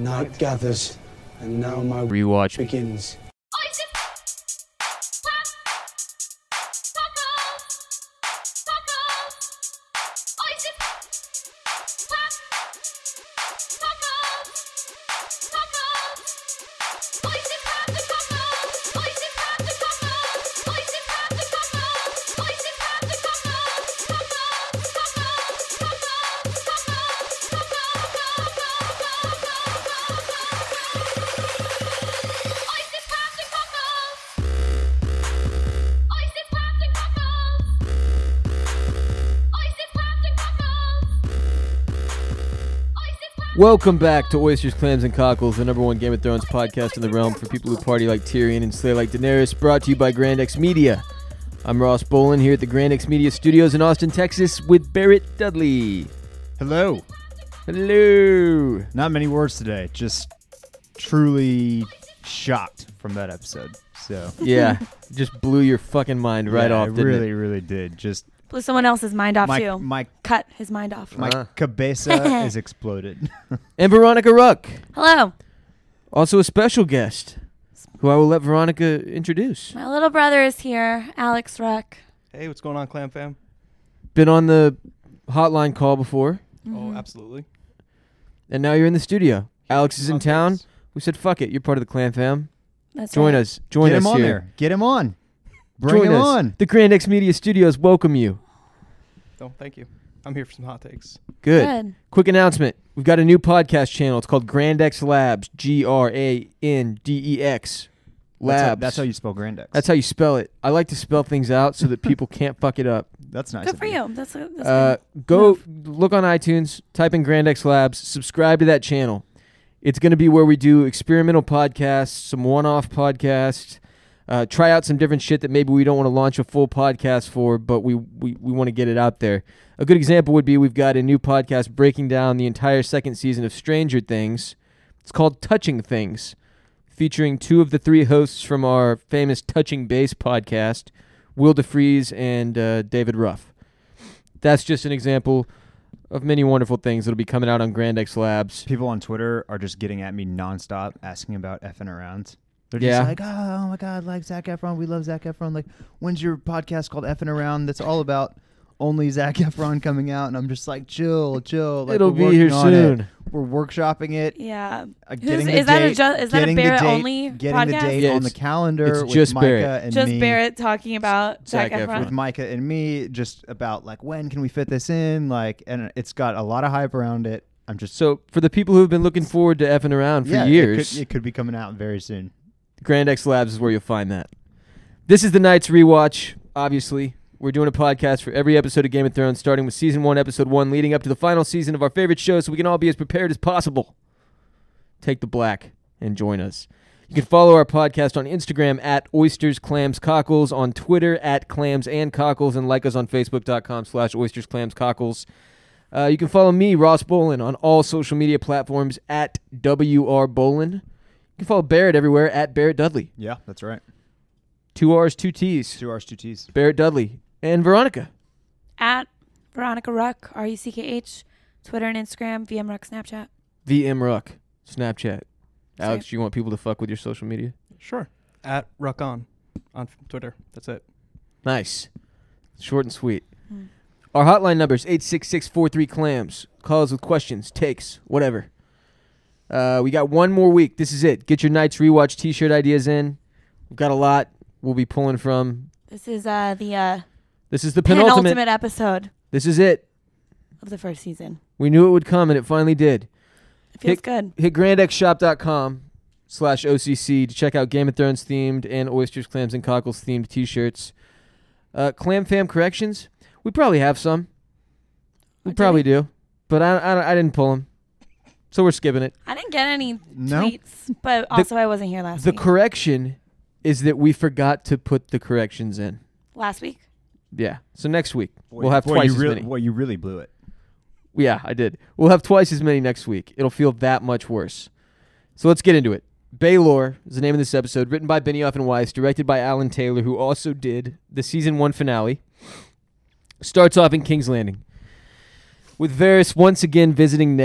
Night gathers, and now my rewatch begins. Welcome back to Oysters, Clams, and Cockles, the #1 Game of Thrones podcast in the realm for people who party like Tyrion and slay like Daenerys, brought to you by Grand X Media. I'm Ross Bolin here at the Grand X Media Studios in Austin, Texas with Barrett Dudley. Hello. Hello. Not many words today, just truly shocked from that episode. So Yeah, just blew your fucking mind right off, didn't it? it? Really did. Just blew someone else's mind off, too. My Cut his mind off. cabeza is exploded. And Veronica Ruck, Hello. also a special guest, who I will let Veronica introduce. My little brother is here, Alex Ruck. Hey, what's going on, Clam Fam? Been on the hotline call before, Oh, absolutely. and now you're in the studio. Alex is in Okay. town. We said, fuck it, you're part of the Clan Fam. That's Join right. us. Join Get us him on here. there. Get him on. Bring Join him us. on. The Grand X Media Studios welcome you. Oh, thank you. I'm here for some hot takes. Good. Quick announcement. We've got a new podcast channel. It's called Grand X Labs. GRANDEX. Labs. That's how you spell Grandex. That's how you spell it. I like to spell things out so that people can't fuck it up. That's nice. Good of for you. That's Go look on iTunes, type in Grand X Labs, subscribe to that channel. It's going to be where we do experimental podcasts, some one-off podcasts, try out some different shit that maybe we don't want to launch a full podcast for, but we want to get it out there. A good example would be we've got a new podcast breaking down the entire second season of Stranger Things. It's called Touching Things, featuring two of the three hosts from our famous Touching Base podcast, Will DeFries and David Ruff. That's just an example of many wonderful things that'll be coming out on Grand X Labs. People on Twitter are just getting at me nonstop asking about effing around. They're Yeah. just like, oh my God, like Zac Efron. We love Zac Efron. Like, when's your podcast called Effing Around that's all about only Zac Efron coming out? And I'm just like, chill. Like, It'll we're be here working on soon. it. We're workshopping it. Yeah. Getting is the that a date, is that a getting the Barrett date- only Getting podcast? the date Yeah, on the it's calendar with just Micah Barrett. and Just me. Barrett talking about Zac Zac Efron. Efron. With Micah and me, just about like when can we fit this in? Like, and it's got a lot of hype around it. I'm just So for the people who've been looking forward to effing around for years, It could be coming out very soon. Grand X Labs is where you'll find that. This is the night's rewatch, obviously. We're doing a podcast for every episode of Game of Thrones, starting with Season 1, Episode 1, leading up to the final season of our favorite show, so we can all be as prepared as possible. Take the black and join us. You can follow our podcast on Instagram at Oysters, Clams, Cockles, on Twitter at Clams and Cockles, and like us on Facebook.com/Oysters, Clams, Cockles. You can follow me, Ross Bolin, on all social media platforms at WR Bolin. You can follow Barrett everywhere at Barrett Dudley. Yeah, that's right. 2 R's, 2 T's. 2 R's, 2 T's. Barrett Dudley. And Veronica. At Veronica Ruck, RUCKH, Twitter and Instagram, VM Ruck, Snapchat. VM Ruck. Snapchat. Sorry. Alex, do you want people to fuck with your social media? Sure. At Ruckon on Twitter. That's it. Nice. Short and sweet. Our hotline number is 866-43-CLAMS. Call us with questions, takes, whatever. We got one more week. This is it. Get your night's rewatch t-shirt ideas in. We've got a lot we'll be pulling from. This is the This is the penultimate. episode This is it. of the first season. We knew it would come, and it finally did. It feels good. Hit grandxshop.com/OCC to check out Game of Thrones themed and Oysters, Clams, and Cockles themed t-shirts. Clam Fam corrections. We probably have some. We probably do. But I didn't pull them. So we're skipping it. I didn't get any No? tweets, but also I wasn't here last The week. correction is that we forgot to put the corrections in. Last week? Yeah. So next week, we'll have twice as many. Well, you really blew it. Yeah, I did. We'll have twice as many next week. It'll feel that much worse. So let's get into it. Baelor is the name of this episode, written by Benioff and Weiss, directed by Alan Taylor, who also did the Season 1 finale. Starts off in King's Landing, with Varys once again visiting Ned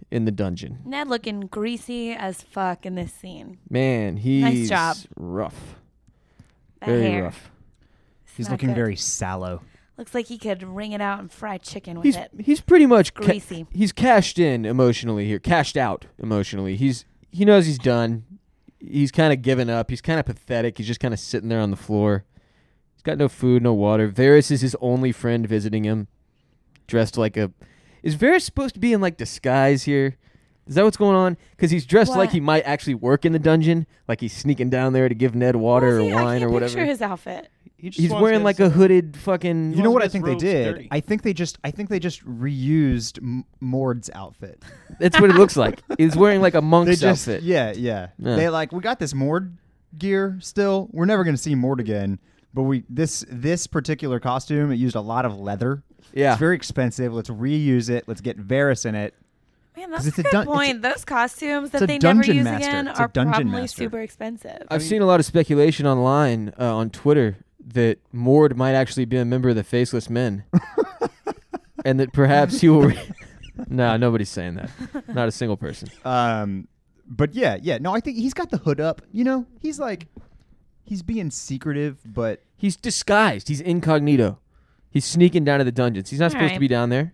in the dungeon. Ned looking greasy as fuck in this scene. Man, he's Nice job. rough. That Very hair. rough. It's He's not looking good. very sallow. Looks like he could wring it out and fry chicken with it. He's pretty much Greasy. he's cashed in emotionally here. Cashed out emotionally. He knows he's done. He's kind of given up. He's kind of pathetic. He's just kind of sitting there on the floor. He's got no food, no water. Varys is his only friend visiting him. Dressed like a... Is Varys supposed to be in like disguise here? Is that what's going on? Because he's dressed like What? he might actually work in the dungeon. Like he's sneaking down there to give Ned water or I wine or can't whatever. picture his outfit. He just He's wants wearing his, like a hooded fucking... You know what I his think they robes did? dirty. I think they just reused Mord's outfit. That's what it looks like. He's wearing like a monk's outfit. Yeah. Yeah. They we got this Mord gear still. We're never going to see Mord again. But this particular costume, it used a lot of leather. Yeah. It's very expensive. Let's reuse it. Let's get Varys in it. Man, 'Cause that's it's a a good dun- point. Those costumes it's that a they never dungeon use master. again It's a are dungeon probably master. super expensive. I've seen a lot of speculation online on Twitter that Mord might actually be a member of the Faceless Men, and that perhaps he will. No, nobody's saying that. Not a single person. But yeah. No, I think he's got the hood up. You know, he's being secretive, but He's disguised. He's incognito. He's sneaking down to the dungeons. He's not supposed to Alright. be down there,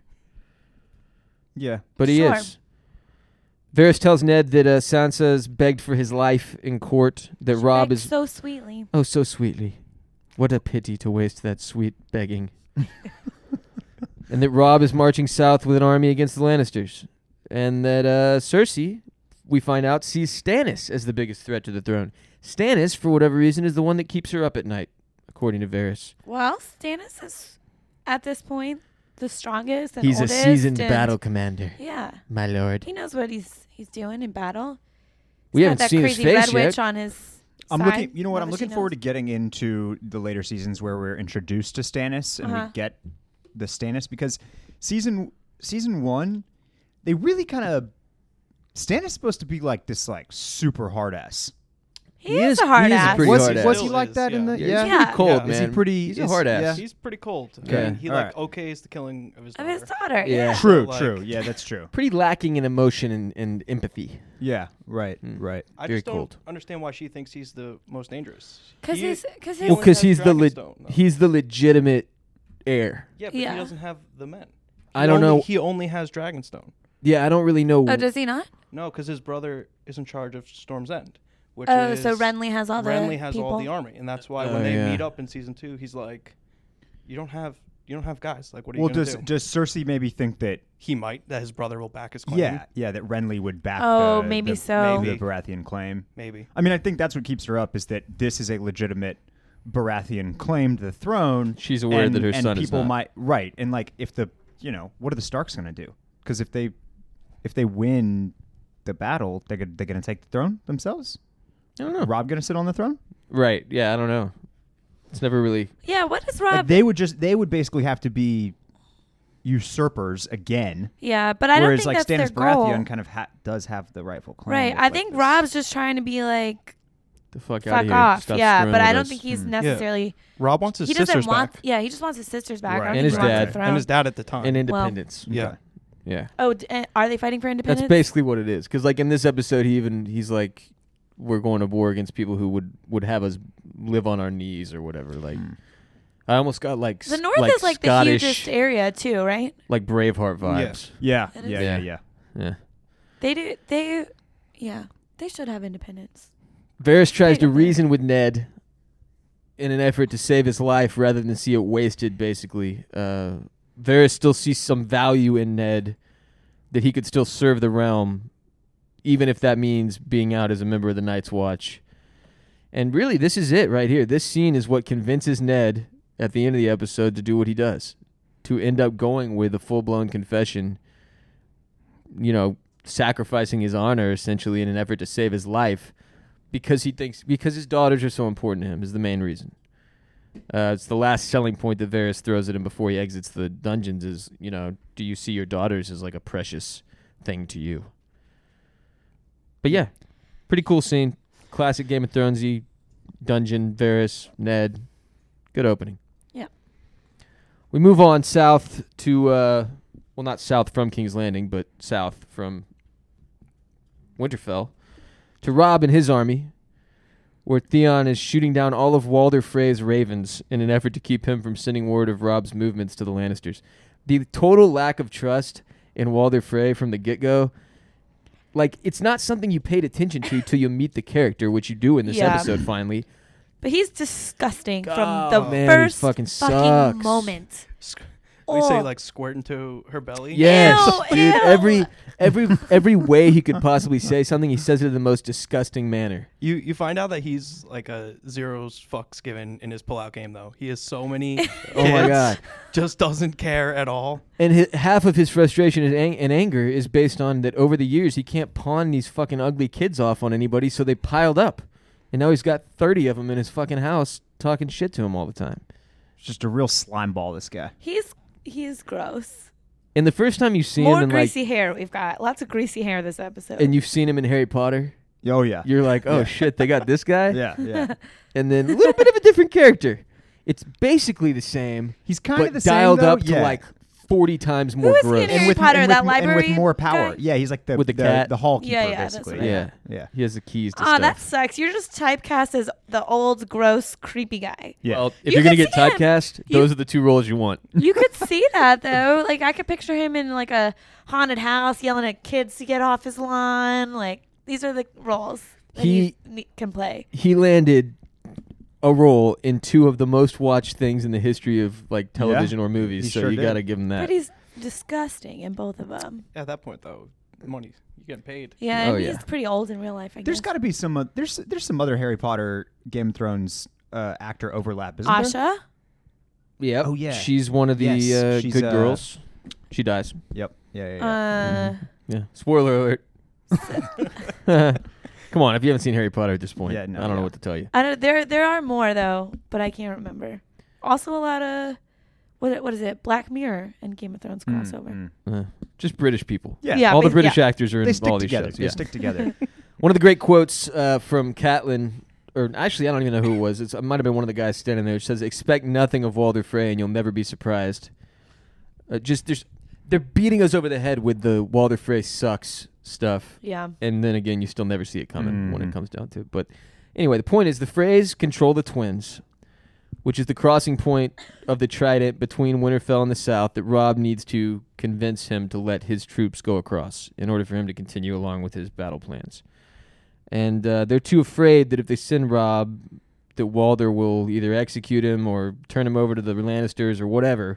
yeah. but he Sure. is. Varys tells Ned that Sansa's begged for his life in court. That She Robb begged is so sweetly. oh so sweetly. What a pity to waste that sweet begging. And that Robb is marching south with an army against the Lannisters. And that Cersei, we find out, sees Stannis as the biggest threat to the throne. Stannis, for whatever reason, is the one that keeps her up at night, according to Varys. Well, Stannis is at this point the strongest and He's a oldest seasoned and- battle commander, Yeah, my lord. he knows what he's doing in battle. We He's got haven't that seen his crazy face red yet. witch on his I'm side. looking. You know what? I'm Whatever she looking forward to knows. getting into the later seasons where we're introduced to Stannis and Uh-huh. we get the Stannis because season 1, they really kind of Stannis is supposed to be like this super hard ass. He is a hard he is ass. pretty Was hard he, ass. was he Still like is, that in yeah. the Yeah, Yeah. he's pretty cold, Yeah. man. Is he pretty? He's a hard ass. Yeah. He's pretty cold. Yeah. He Alright. okays the killing of his Of daughter. his daughter. Yeah. Yeah. True. Like- True. Yeah, that's true. Pretty lacking in emotion and empathy. Yeah. Right. Hmm. Right. I Very just don't cold. understand why she thinks he's the most dangerous. Because He- his he Well, only because has he's the Dragonstone, though. he's the legitimate heir. Yeah, but Yeah. he doesn't have the men. I don't know. He only has Dragonstone. Yeah, I don't really know. Oh, does he not? No, because his brother is in charge of Storm's End. Which Oh, is so Renly has all the Renly has people. all the army, and that's why Oh, when they yeah. meet up in season 2, he's like, "You don't have guys. Like, what are Well, you gonna does do?" does Cersei maybe think that? He might that his brother will back his claim. Yeah, that Renly would back. Oh, the, maybe the, so. The Baratheon claim. maybe. I mean, I think that's what keeps her up is that this is a legitimate Baratheon claim to the throne. She's aware and, that her and son is people not. might right, and like if what are the Starks going to do? Because if they win the battle, they're going to take the throne themselves. I don't know. Robb going to sit on the throne? Right? Yeah, I don't know. It's never really. Yeah, what is Like Rob? they would basically have to be usurpers again. Yeah, but I don't whereas think like that's Stannis their goal. Baratheon kind of does have the rightful claim. Right. of, I like, think this- Rob's just trying to be like, The fuck, out fuck of here. off. Stop Yeah, screwing but I with don't us. think he's Hmm. necessarily. Rob wants his He doesn't sisters want. back, Yeah, he just wants his sisters back. I Right. don't And think his he wants dad. the throne. and his dad at the time. And independence. yeah. Okay. Yeah. Oh, are they fighting for independence? That's basically what it is. Because like in this episode, he's like, we're going to war against people who would have us live on our knees or whatever. Like, I almost got like The North like is like Scottish, the hugest area too, right? like Braveheart vibes. Yeah, It is. yeah. Yeah. They do. They should have independence. Varys tries to Wait a minute. reason with Ned in an effort to save his life rather than see it wasted, basically. Varys still sees some value in Ned, that he could still serve the realm, even if that means being out as a member of the Night's Watch. And really, this is it right here. This scene is what convinces Ned at the end of the episode to do what he does, to end up going with a full-blown confession, sacrificing his honor, essentially, in an effort to save his life. Because his daughters are so important to him is the main reason. It's the last selling point that Varys throws at him before he exits the dungeons is, do you see your daughters as like a precious thing to you? But yeah, pretty cool scene. Classic Game of Thronesy dungeon, Varys, Ned. Good opening. Yeah. We move on south to, not south from King's Landing, but south from Winterfell, to Robb and his army, where Theon is shooting down all of Walder Frey's ravens in an effort to keep him from sending word of Robb's movements to the Lannisters. The total lack of trust in Walder Frey from the get-go, like, it's not something you paid attention to till you meet the character, which you do in this Yeah. episode finally. But he's disgusting from Oh, the man, he first fucking sucks. moment. We say Oh. like squirt into her belly. Yes, Ew, dude. ew. Every way he could possibly say something, he says it in the most disgusting manner. You find out that he's like a zeros fucks given in his pullout game though. He has so many Oh my kids, god! just doesn't care at all. And half of his frustration and anger is based on that over the years he can't pawn these fucking ugly kids off on anybody, so they piled up, and now he's got 30 of them in his fucking house talking shit to him all the time. It's just a real slime ball, this guy. He's gross. And the first time you see More him in greasy hair. We've got lots of greasy hair this episode. and you've seen him in Harry Potter, Oh, yeah. you're like, oh Yeah. shit, they got this guy. Yeah, yeah. And then a little bit of a different character. It's basically the same, He's kind but of the same, dialed though. up to Yeah. like 40 times more is he gross. in Harry Potter, that library and with more power. guy? Yeah, he's like the With the cat? the hall keeper, Yeah, yeah, that's basically. right. Yeah. Yeah. He has the keys to Ah, stuff. that sucks. You're just typecast as the old, gross, creepy guy. Yeah. Well, if You you're going to could get see him. typecast, those are the two roles you want. You could see that though. Like I could picture him in like a haunted house yelling at kids to get off his lawn. Like these are the roles that He- can play. He landed a role in two of the most watched things in the history of like television or movies, He so sure you did. got to give him that. But he's disgusting in both of them. At that point though, money you getting paid. Yeah, Oh, and yeah. he's pretty old in real life. I There's guess. got to be some. There's some other Harry Potter, Game of Thrones actor overlap, isn't there? Asha. Yep. Oh, yeah. She's one of the Yes, she's, good girls. She dies. Yep. Yeah. Yeah. Spoiler alert. Come on, if you haven't seen Harry Potter at this point, Yeah, no, I don't know yeah. what to tell you. I don't. There are more though, but I can't remember. Also, a lot of what is it? Black Mirror and Game of Thrones crossover. Just British people. Yeah. Yeah, All the basi- British yeah. actors are They in stick all these together. shows. They Yeah. stick together. One of the great quotes from Catelyn, or actually I don't even know who it was. It might have been one of the guys standing there. It says, "Expect nothing of Walder Frey, and you'll never be surprised." They're beating us over the head with the Walder Frey sucks stuff, Yeah. and then again, you still never see it coming when it Mhm. comes down to it. But anyway, the point is the Freys control the Twins, which is the crossing point of the Trident between Winterfell and the south that Robb needs to convince him to let his troops go across in order for him to continue along with his battle plans. And they're too afraid that if they send Robb, that Walder will either execute him or turn him over to the Lannisters or whatever.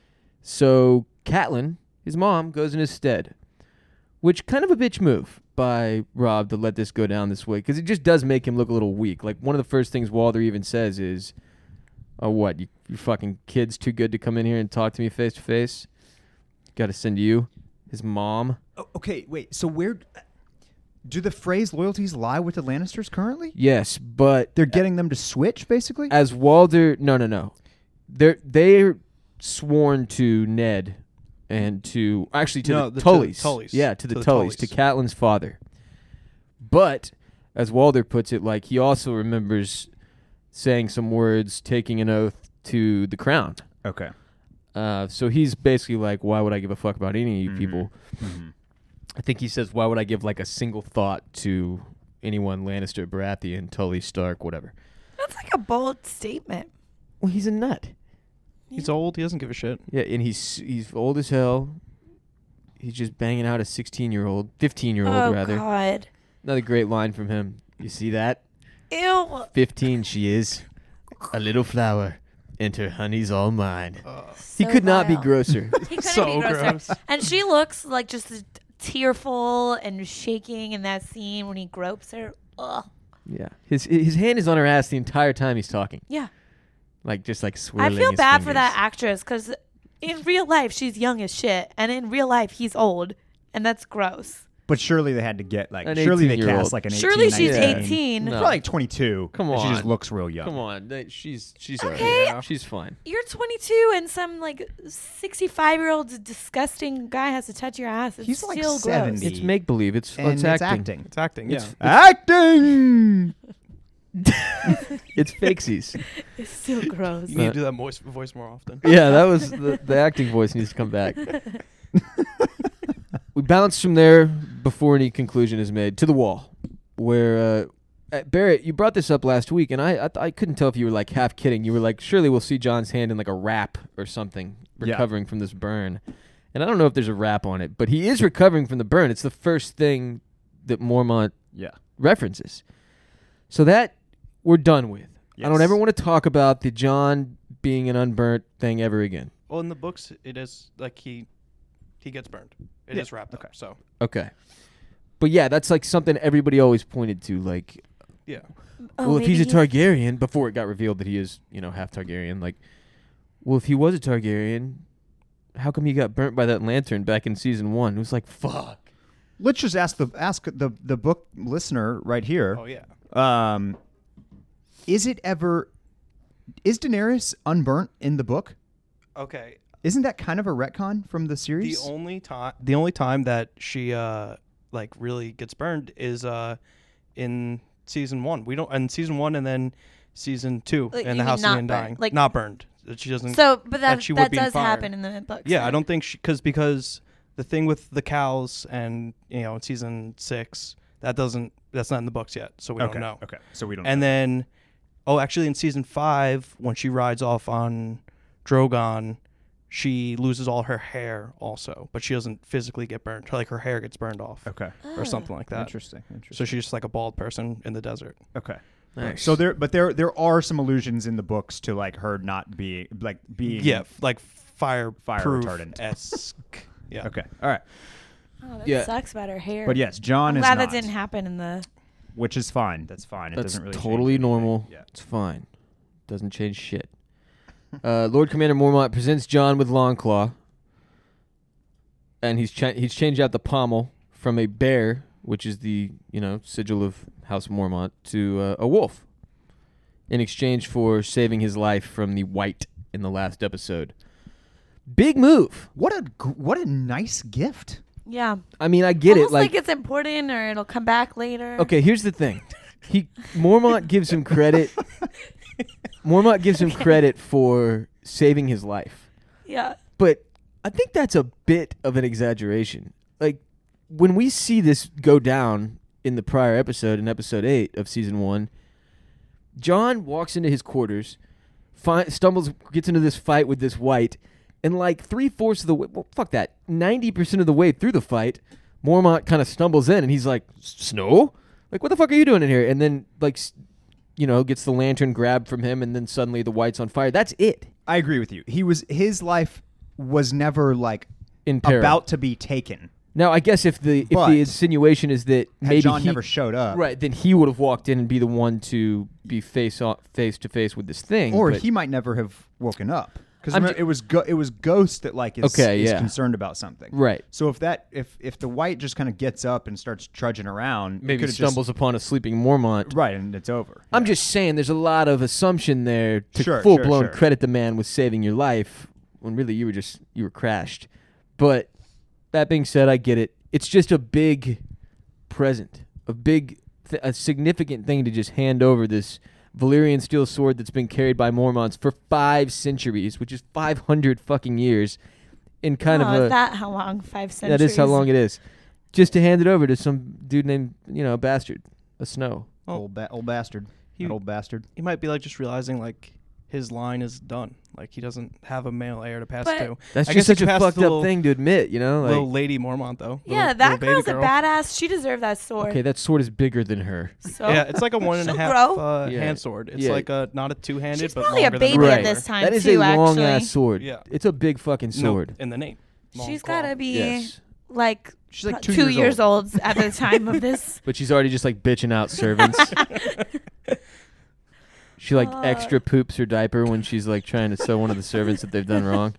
So Catelyn, his mom, goes in his stead, which kind of a bitch move by Robb to let this go down this way, because it just does make him look a little weak. Like, one of the first things Walder even says is, "Oh, what? You fucking kid's too good to come in here and talk to me face to face? Got to send you, his mom." Oh, okay, wait. So where do the Frey's loyalties lie with the Lannisters currently? Yes, but They're getting them to switch, basically. as Walder, no, they're sworn to Ned and to No, the the Tullys. Tullys. Yeah, to the To the Tullys, to Tullys. Catelyn's father. But as Walder puts it, like, he also remembers saying some words, taking an oath to the crown. Okay. So he's basically like, why would I give a fuck about any of you Mhm. people? Mhm. I think he says, why would I give like a single thought to anyone Lannister, Baratheon, Tully, Stark, whatever. That's like a bold statement. Well, he's a nut. He's old. He doesn't give a shit. Yeah, and he's old as hell. He's just banging out a 16-year-old, 15-year-old Oh rather. God. Another great line from him. You see that? Ew. 15 she is, a little flower, and her honey's all mine. He So could not be vile. grosser. He couldn't So be grosser. gross. And she looks like just tearful and shaking in that scene when he gropes her. Ugh. Yeah, his hand is on her ass the entire time he's talking. Yeah. Like, just like I swirling feel his bad for that fingers. actress because in real life she's young as shit, and in real life he's old, and that's gross. But surely they had to get like. An Surely they 18-year-old. cast like an 18. Surely she's 19. 18. No. Probably like 22. Come and She just on. looks real young. Come on, she's Okay. alright. She's fine. You're 22, and some like 65-year-old disgusting guy has to touch your ass. It's He's like still 70. gross. It's make believe. It's And it's it's acting. acting. It's acting. Yeah. It's- Acting. It's fakesies. It's still gross. You need to do that voice more often. Yeah, that was the acting voice needs to come back. We bounced from there before any conclusion is made, to the wall, where Barrett, you brought this up last week, and I couldn't tell if you were like half kidding. You were like, surely we'll see John's hand in like a wrap or something, recovering from this burn. And I don't know if there's a wrap on it, but he is recovering from the burn. It's the first thing that Mormont references. So that we're done with. Yes. I don't ever want to talk about the John being an unburnt thing ever again. Well, in the books, it is like he gets burned. It is wrapped up. So Okay. But yeah, that's like something everybody always pointed to. Like, yeah. well, if he's a Targaryen, before it got revealed that he is, half Targaryen, like, well, if he was a Targaryen, how come he got burnt by that lantern back in season 1? It was like, fuck. Let's just ask the book listener right here. Oh yeah. Is Daenerys unburnt in the book? Okay. Isn't that kind of a retcon from the series? The only time that she like really gets burned is in season 1. We don't in season 1 and then season 2 Like, in you the House mean of not Undying. burned, like- not burned. That she doesn't. So, but that she would be does fired. happen in the books. Yeah, I right? don't think because the thing with the cows and in season 6 that's not in the books yet, so we don't know. Okay, so we don't. And know. then, actually in season 5 when she rides off on Drogon, she loses all her hair also, but she doesn't physically get burned. Like her hair gets burned off Okay, or something like that. interesting. So she's just like a bald person in the desert. Okay. Nice. So there are some allusions in the books to like her not being Like fire retardant esque. Yeah. Okay. All right. Oh, that Yeah. sucks about her hair. But yes, John I'm is glad not, that didn't happen in the. which is fine. That's fine. It That's doesn't really totally change anything. normal. Yeah. It's fine. Doesn't change shit. Lord Commander Mormont presents John with Longclaw, and he's changed out the pommel from a bear, which is the sigil of House Mormont, to a wolf, in exchange for saving his life from the White in the last episode. Big move. What a nice gift. Yeah. I mean, I get Almost it. like it's important or it'll come back later. Okay, here's the thing. Mormont gives him credit. Mormont gives him credit for saving his life. Yeah. But I think that's a bit of an exaggeration. Like, when we see this go down in the prior episode, in episode 8 of season 1, John walks into his quarters, gets into this fight with this White, and like 3/4 of the way, well, fuck that, 90% of the way through the fight, Mormont kind of stumbles in, and he's like, Snow? Like, what the fuck are you doing in here? And then, like, gets the lantern grabbed from him, and then suddenly the White's on fire. That's it. I agree with you. His life was never like In peril. about to be taken. Now, I guess if the insinuation is that Had maybe John he never showed up, right, then he would have walked in and be the one to be face to face with this thing, or but he might never have woken up because I'm it was Ghost that like is concerned about something. right. So if the White just kind of gets up and starts trudging around, Maybe it stumbles upon a sleeping Mormont. right, and it's over. I'm just saying, there's a lot of assumption there to Sure, full blown sure. credit the man with saving your life when really you were crashed. But that being said, I get it. It's just a big present, a significant thing to just hand over this Valyrian steel sword that's been carried by Mormonts for 5 centuries, which is 500 fucking years, in kind of is that how long? 5 centuries? That is how long it is. Just to hand it over to some dude named, a bastard, a Snow. Old bastard. That old bastard. He might be like just realizing like his line is done. Like he doesn't have a male heir to pass But- to. That's I just guess such he a passed fucked the up little- thing to admit, Little Lady Mormont though. Yeah, Little that baby girl's a girl. badass. She deserved that sword. Okay, that sword is bigger than her. So Yeah, it's like a 1.5 grow. Yeah. hand sword. It's Yeah. like not a two-handed, She's but probably a longer than baby a at Right. this time That is too, a long actually. ass sword. Yeah. It's a big fucking sword. No, in the name. Long She's claw. gotta be Yes. like She's like 2 years old at the time of this. But she's already just like bitching out servants. She like extra poops her diaper when she's like trying to sew one of the servants that they've done wrong.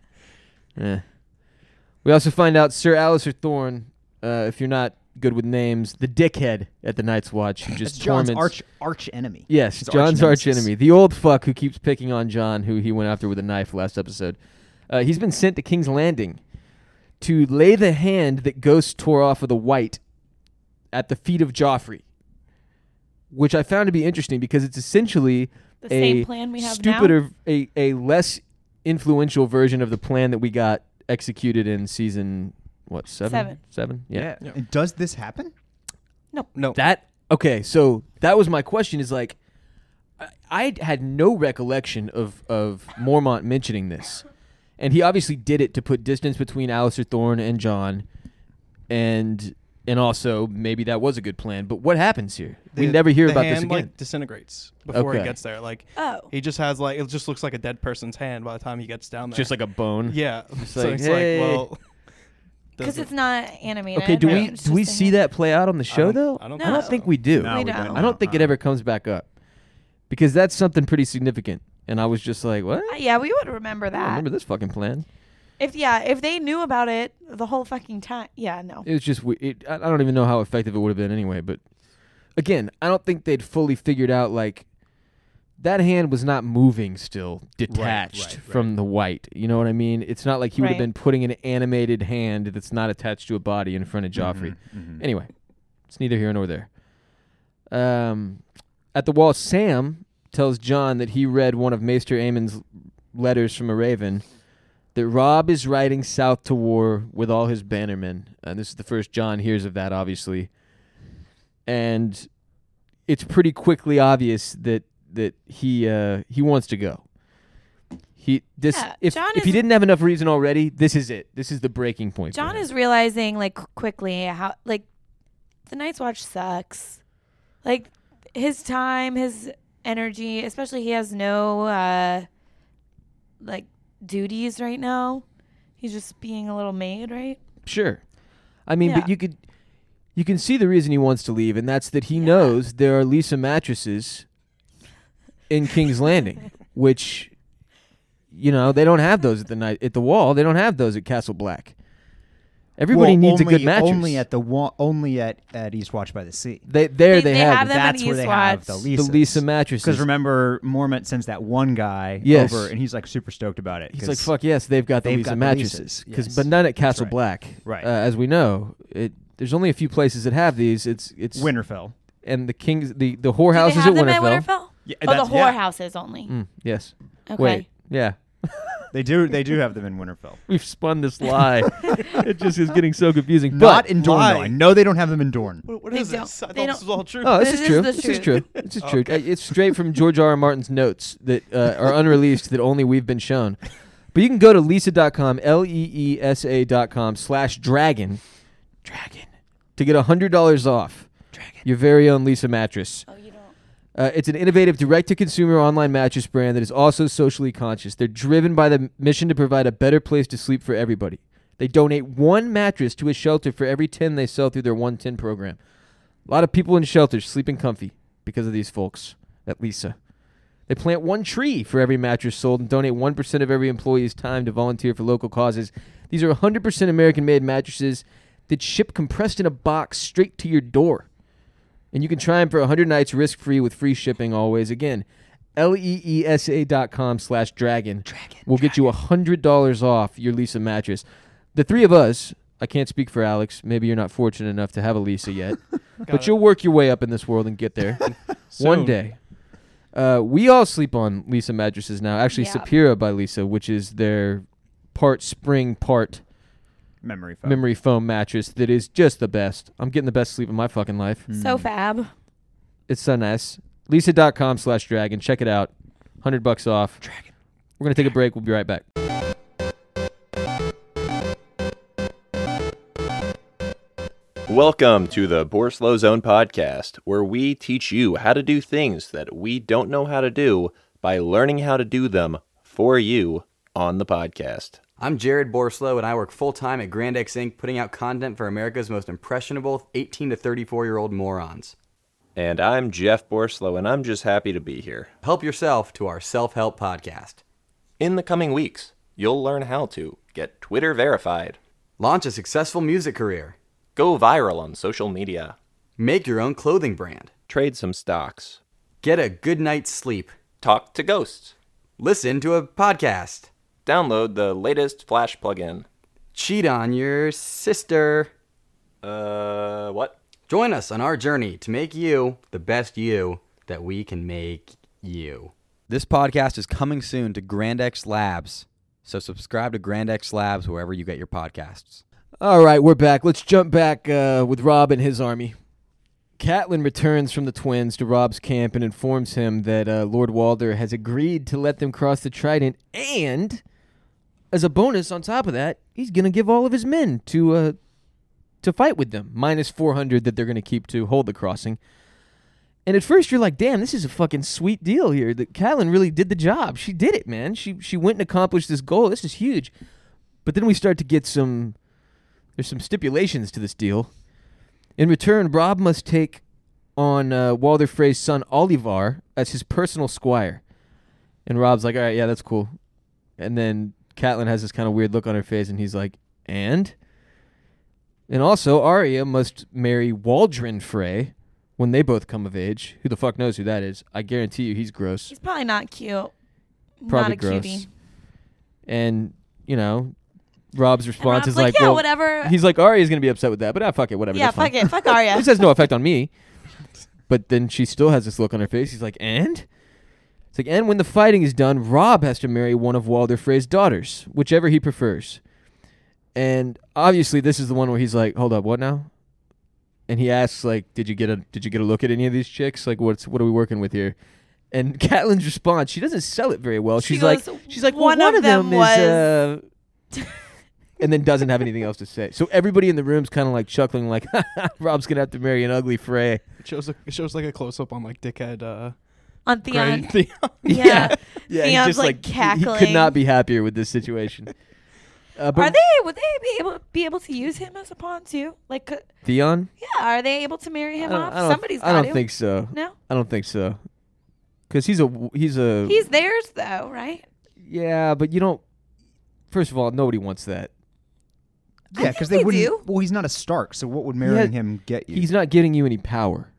We also find out Sir Alistair Thorne, if you're not good with names, the dickhead at the Night's Watch who just That's John's torments. arch enemy. Yes, His John's arch arch-nemesis. enemy. The old fuck who keeps picking on John, who he went after with a knife last episode. He's been sent to King's Landing to lay the hand that Ghost tore off of the White at the feet of Joffrey, which I found to be interesting because it's essentially The same plan we have stupider, a less influential version of the plan that we got executed in season what, 7? 7? Yeah. Yeah. And does this happen? No. Okay, so that was my question is like, I had no recollection of Mormont mentioning this. And he obviously did it to put distance between Alistair Thorne and Jon. And also, maybe that was a good plan. But what happens here? We never hear about this hand, again. like, disintegrates before Okay. he gets there. Like, Oh. he just has, like, it just looks like a dead person's hand by the time he gets down there. Just like a bone. Yeah. So like, it's hey. like, well... Because doesn't- it's not animated. Okay, do right? we It's do we just a see hand. that play out on the show, though? I don't No. think we do. No, We we don't. don't. I don't think it ever comes back up. Because that's something pretty significant. And I was just like, what? Yeah, we would remember I don't that. remember this fucking plan. If they knew about it the whole fucking time. Yeah, no. It was just, I don't even know how effective it would have been anyway. But again, I don't think they'd fully figured out, like, that hand was not moving still, detached right. from the white. You know what I mean? It's not like he would have Right. been putting an animated hand that's not attached to a body in front of Joffrey. Anyway, it's neither here nor there. At the wall, Sam tells Jon that he read one of Maester Aemon's letters from a raven, that Robb is riding south to war with all his bannermen. And this is the first Jon hears of that, obviously. And it's pretty quickly obvious that he wants to go. If Jon he is- didn't have enough reason already, this is it. This is the breaking point. for Jon him. is realizing, like, quickly how, like, the Night's Watch sucks. Like, his time, his energy, especially he has no, like, duties right now. He's just being a little maid, right? Sure. I mean, Yeah. but you can see the reason he wants to leave, and that's that he knows there are Lisa mattresses in King's Landing, which, you know, they don't have those at the Wall. They don't have those at Castle Black. Everybody needs a good mattress. Only at the only at Eastwatch by the Sea. They They have have them That's in where they have the Eastwatch. the Lisa. Lisa mattresses. Because remember, Mormont sends that one guy Yes. over, and he's like super stoked about it. He's 'cause like, "Fuck yes, they've got the they've Lisa got the mattresses." Lisas, yes. But none at Castle right. Black, Right. as we know. There's only a few places that have these. It's Winterfell. and the King's the Do whorehouse they is have at them at Winterfell. Winterfell? Yeah, Oh, the that's- yeah. whorehouses only. Yes. Okay. Wait. Yeah. They do have them in Winterfell. We've spun this lie. It just is getting so confusing. Not But in Dorne. why? though. I know they don't have them in Dorne. What They is don't. this? I They thought this don't- was all true. oh, this This is is true. the This is true. truth. This is true. It's straight from George R. R. Martin's notes that are unreleased that only we've been shown. But you can go to Lisa.com, LEESA.com/dragon, to get $100 off your very own Lisa mattress. Oh, you don't. It's an innovative direct-to-consumer online mattress brand that is also socially conscious. They're driven by the mission to provide a better place to sleep for everybody. They donate one mattress to a shelter for every 10 they sell through their 110 program. A lot of people in shelters sleeping comfy because of these folks at Lisa. They plant one tree for every mattress sold and donate 1% of every employee's time to volunteer for local causes. These are 100% American-made mattresses that ship compressed in a box straight to your door. And you can try them for 100 nights risk-free with free shipping always. Again, LEESA.com/dragon will get you $100 off your Lisa mattress. The three of us, I can't speak for Alex. Maybe you're not fortunate enough to have a Lisa yet. But you'll work your way up in this world and get there. One Soon. day. We all sleep on Lisa mattresses now. Actually, Yeah. Sapira by Lisa, which is their part spring, part Memory foam. memory foam mattress that is just the best. I'm getting the best sleep of my fucking life. So fab. It's so nice. Lisa.com/dragon. Check it out. $100 off. Dragon. We're going to take a break. We'll be right back. Welcome to the Borslow Zone podcast, where we teach you how to do things that we don't know how to do by learning how to do them for you on the podcast. I'm Jared Borslow, and I work full-time at Grand X Inc., putting out content for America's most impressionable 18 to 34-year-old morons. And I'm Jeff Borslow, and I'm just happy to be here. Help yourself to our self-help podcast. In the coming weeks, you'll learn how to get Twitter verified, Launch a successful music career. go viral on social media, Make your own clothing brand. trade some stocks, Get a good night's sleep. talk to ghosts, Listen to a podcast. download the latest Flash plugin. Cheat on your sister. What? Join us on our journey to make you the best you that we can make you. This podcast is coming soon to Grand X Labs, so subscribe to Grand X Labs wherever you get your podcasts. All right, we're back. Let's jump back with Robb and his army. Catelyn returns from the twins to Robb's camp and informs him that Lord Walder has agreed to let them cross the Trident, and as a bonus on top of that, he's going to give all of his men to fight with them, minus 400 that they're going to keep to hold the crossing. And at first you're like, damn, this is a fucking sweet deal here. That Catelyn really did the job. She did it, man. She went and accomplished this goal. This is huge. But then we start to get there's some stipulations to this deal. In return, Robb must take on Walder Frey's son Olyvar as his personal squire. And Robb's like, all right, yeah, that's cool. And then Catelyn has this kind of weird look on her face, and he's like, and also, Arya must marry Waldron Frey when they both come of age. Who the fuck knows who that is? I guarantee you he's gross. He's probably not cute. Probably not a gross. cutie. And, Robb's response Rob's is like, yeah, well, whatever. he's like, Arya's going to be upset with that, but fuck it, whatever. Yeah, that's fine. fuck it. Fuck Arya. This has no effect on me. But then she still has this look on her face. He's like, and? It's like, and when the fighting is done, Robb has to marry one of Walder Frey's daughters, whichever he prefers. And obviously this is the one where he's like, hold up, what now? And he asks, like, did you get a look at any of these chicks? Like, what are we working with here? And Catelyn's response, she doesn't sell it very well. She's like, well, one of them is and then doesn't have anything else to say. So everybody in the room's kind of like chuckling, like, Robb's gonna have to marry an ugly Frey. It shows like a close up on like dickhead. On Theon. Theon. Yeah. Theon's just like he cackling. could not be happier with this situation. But Would they be able to use him as a pawn too? Like, Theon? yeah, are they able to marry him off? Somebody's got I don't to. think so. No, I don't think so. Because he's theirs though, right? Yeah, but you don't. First of all, nobody wants that. Yeah, because they wouldn't. do. Well, he's not a Stark, so what would marrying him get you? He's not getting you any power.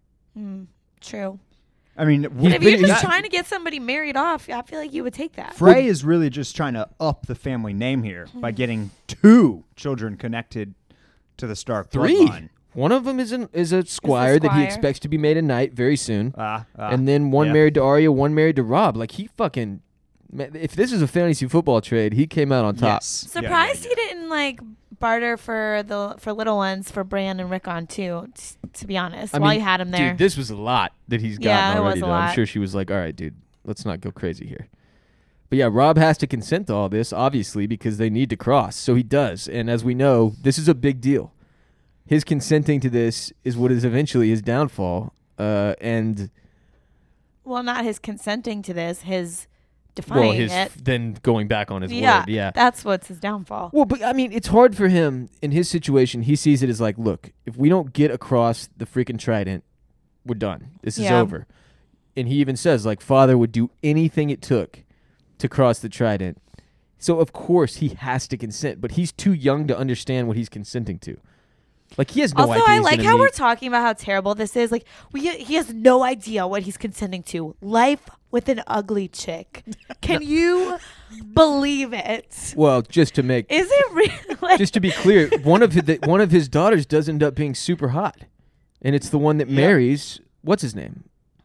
True. I mean, But if you're just trying to get somebody married off, I feel like you would take that. Frey is really just trying to up the family name here by getting 2 children connected to the Stark 3. bloodline. One of them is a squire that he expects to be made a knight very soon. And then one married to Arya, one married to Robb. Like, he fucking... If this is a fantasy football trade, he came out on top. Yes. Surprised he didn't like barter for little ones for Bran and Rickon too. To be honest, while you had him there, Dude, this was a lot that he's gotten Yeah, it already. was a Though. I'm lot. sure she was like, "All right, dude, let's not go crazy here." But yeah, Robb has to consent to all this, obviously, because they need to cross. So he does, and as we know, this is a big deal. His consenting to this is what is eventually his downfall, and well, not his consenting to this, his defying it. Then going back on his Yeah, word. Yeah, that's what's his downfall. Well, but I mean, it's hard for him in his situation. He sees it as like, look, if we don't get across the freaking Trident, we're done. This is over. And he even says, like, Father would do anything it took to cross the Trident. So, of course, he has to consent, but he's too young to understand what he's consenting to. Like, he has no idea. Also, I like how we're talking about how terrible this is. Like, he has no idea what he's consenting to. Life with an ugly chick. Can you believe it? Well, just to make... Is it real? Just to be clear, one of his daughters does end up being super hot. And it's the one that marries... What's his name?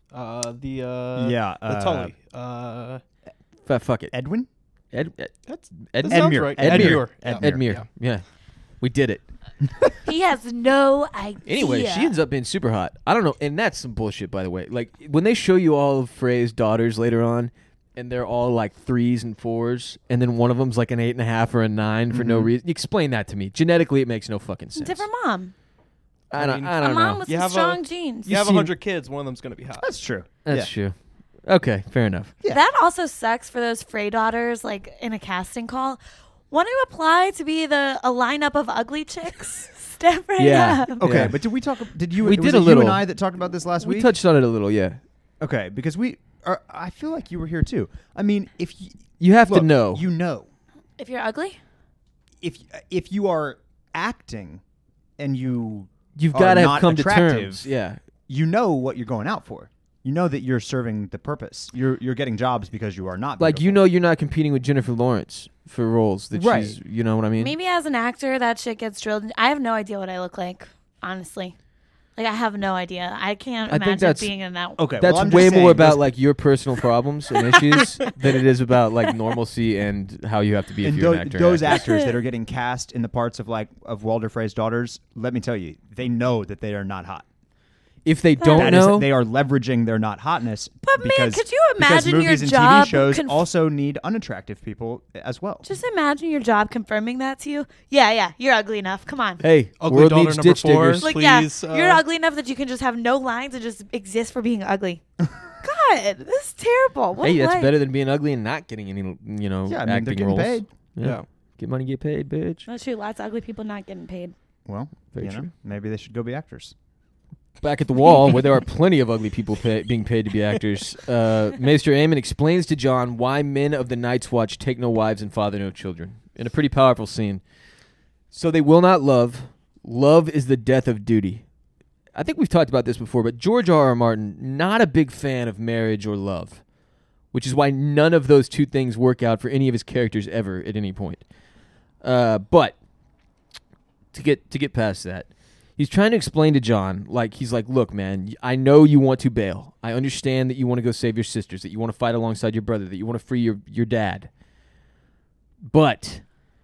The Tully. Fuck it. Edwin? Edmure. Right. Edmure. Edmure. Yeah. We did it. He has no idea. Anyway, she ends up being super hot. I don't know, and that's some bullshit, by the way. Like, when they show you all of Frey's daughters later on, and they're all like 3s and 4s, and then one of them's like an 8.5 or a 9 for no reason. Explain that to me. Genetically, it makes no fucking sense. Different mom. I don't A mom know. with some strong genes. You have 100 kids, one of them's going to be hot. That's true. That's true. Okay, fair enough. Yeah. That also sucks for those Frey daughters, like in a casting call. Want to apply to be a lineup of ugly chicks? Step right up. Okay, Yeah. but did we talk? Did you? We was did it a little. You and I that talked about this last We week. touched on it a little, yeah. Okay, because I feel like you were here too. I mean, if You have look, to know. you know, If you're ugly, if you are acting and you've got to have not come to attractive, terms. Yeah. you know what you're going out for. You know that you're serving the purpose. You're getting jobs because you are not Like, you beautiful. know you're not competing with Jennifer Lawrence for roles that Right. she's, you know what I mean? maybe as an actor, that shit gets drilled. I have no idea what I look like, honestly. Like I have no idea. I can't I think imagine that's- being in that. Okay, That's well, I'm just way more saying, about those- like your personal problems and issues than it is about like normalcy and how you have to be if and you're tho- an actor. those actress. actors that are getting cast in the parts of Walder Frey's daughters, let me tell you, they know that they are not hot. If they don't That is, know, they are leveraging their not hotness. But, man, because, could you because imagine your movies and job TV shows conf- also need unattractive people as well. Just imagine your job confirming that to you. Yeah, you're ugly enough. Come on. hey, Ugly world daughter needs number ditch 4. diggers. Like, Please, you're ugly enough that you can just have no lines and just exist for being ugly. God, this is terrible. What Hey, a that's life. better than being ugly and not getting any, Yeah, I mean, they're acting getting roles. paid. Yeah. Get money, get paid, bitch. That's true. Lots of ugly people not getting paid. Well, Very you know, true. maybe they should go be actors. Back at the wall, where there are plenty of ugly people being paid to be actors, Maester Aemon explains to Jon why men of the Night's Watch take no wives and father no children, in a pretty powerful scene. So they will not love. Love is the death of duty. I think we've talked about this before, but George R.R. Martin, not a big fan of marriage or love, which is why none of those two things work out for any of his characters ever at any point. But to get past that, he's trying to explain to Jon, he's like, look, man, I know you want to bail. I understand that you want to go save your sisters, that you want to fight alongside your brother, that you want to free your dad. But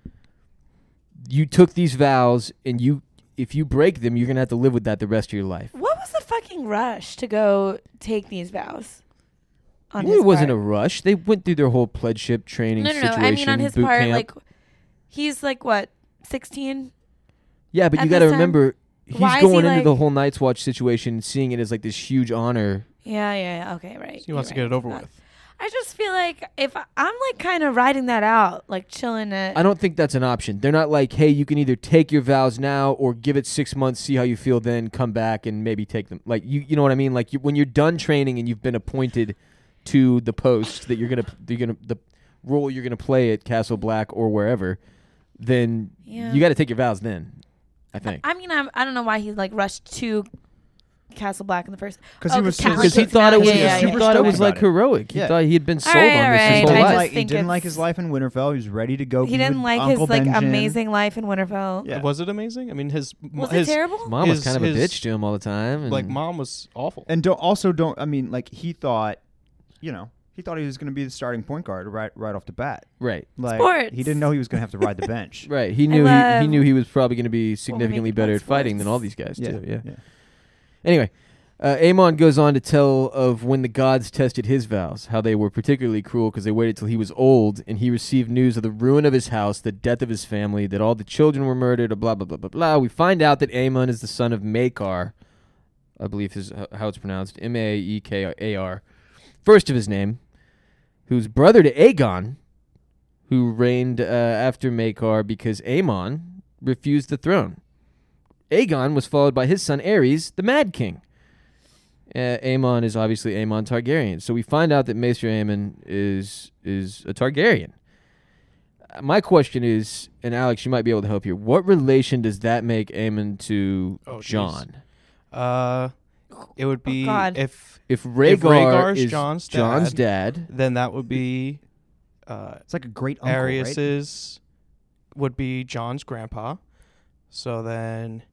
you took these vows, and if you break them, you're going to have to live with that the rest of your life. What was the fucking rush to go take these vows? On Well, his it wasn't part? a rush. They went through their whole pledgeship training No. situation. I mean, on his boot part, camp. like, he's like what, 16? Yeah, but At you got to this time, remember, he's why is he, going into like- the whole Night's Watch situation and seeing it as like this huge honor. Yeah. Okay, right. He wants to You're get it right. over with. I just feel like if I'm like kind of riding that out, like chilling it. I don't think that's an option. They're not like, hey, you can either take your vows now or give it 6 months, see how you feel, then come back and maybe take them. Like you know what I mean? Like when you're done training and you've been appointed to the post that you're gonna the role you're gonna play at Castle Black or wherever, then Yeah. you got to take your vows then. I think. I mean, I don't know why he like rushed to Castle Black in the first. Because he was Cat- Because he Like, thought it was, yeah, he yeah, thought it yeah. was like About it. heroic. He Yeah. thought he had been sold Alright, on this alright, his whole I life. just He think didn't like it's- his life in Winterfell. He was ready to go. He be didn't with like Uncle his like Benjen. amazing life in Winterfell. Yeah. Was it amazing? I mean, Was his it terrible? Mom was his- kind of a his- bitch to him all the time. And mom was awful. And I mean, like he thought, he thought he was going to be the starting point guard right off the bat. right. Like Sports. he didn't know he was going to have to ride the bench. Right. He knew he love knew he was probably going to be significantly making better fun at fighting sports. than all these guys Yeah. too. Yeah. Anyway, Aemon goes on to tell of when the gods tested his vows, how they were particularly cruel because they waited till he was old and he received news of the ruin of his house, the death of his family, that all the children were murdered, blah, blah, blah, blah, blah. We find out that Aemon is the son of Maekar, I believe is how it's pronounced, Maekar, first of his name, who's brother to Aegon, who reigned after Maekar because Aemon refused the throne. Aegon was followed by his son Aerys, the Mad King. Aemon is obviously Aemon Targaryen. So we find out that Maester Aemon is a Targaryen. My question is, and Alex, you might be able to help here. What relation does that make Aemon to Oh, jeez. Jon? It would be God. if If Rhaegar Rhaegar's is Jon's dad, then that would be It's like a great uncle, right? Arius's would be Jon's grandpa. So then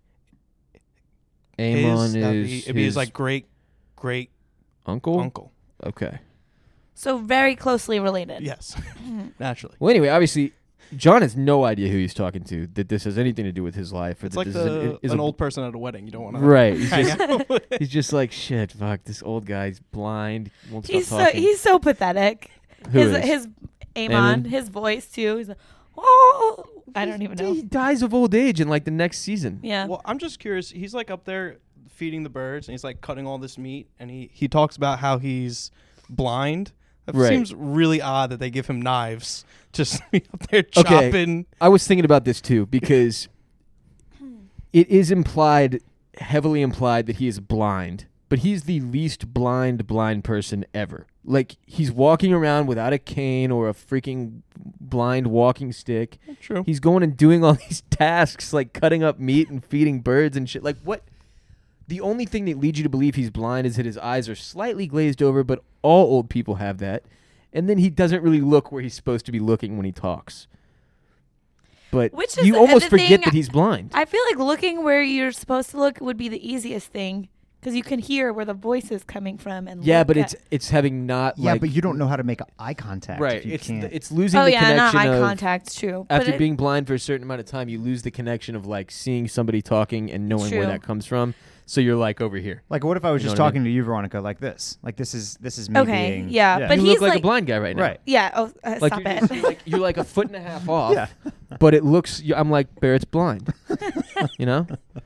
Aemon it'd be his like great uncle. uncle. Okay. So very closely related. Yes, naturally. Well, anyway, obviously, Jon has no idea who he's talking to. That this has anything to do with his life. Or It's that like this is an old person at a wedding. You don't want to Right. He's hang just, out with. he's just like, shit, fuck, this old guy's blind. Won't stop He's talking. he's so pathetic. Who is? His Aemon, Aemon? his voice too. He's like, oh, I don't even know. He dies of old age in like the next season. Yeah. Well, I'm just curious. He's like up there feeding the birds, and he's like cutting all this meat, and he talks about how he's blind. It Right. seems really odd that they give him knives just be up there chopping. I was thinking about this too because it is implied, heavily implied, that he is blind, but he's the least blind person ever. Like, he's walking around without a cane or a freaking blind walking stick. True. He's going and doing all these tasks like cutting up meat and feeding birds and shit. Like, what? The only thing that leads you to believe he's blind is that his eyes are slightly glazed over, but all old people have that. And then he doesn't really look where he's supposed to be looking when he talks. but Which is you almost the forget thing- that he's blind. I feel like looking where you're supposed to look would be the easiest thing because you can hear where the voice is coming from. And Yeah, look but at- it's having not Yeah, like but you don't know how to make eye contact. right. If you It's can't. it's losing oh the yeah, not connection eye of contact. True. But after it- being blind for a certain amount of time, you lose the connection of like seeing somebody talking and knowing where True. that comes from. So you're like over here. Like, what if I was You know just what I talking to you, Veronica, like this? Like, this is me Okay, being. yeah, but you he's look like a like- blind guy right now. Right. yeah. Oh, Like stop you're, it. just, you're like a foot and a half off. Yeah. But it looks. I'm like Barrett's blind. You know.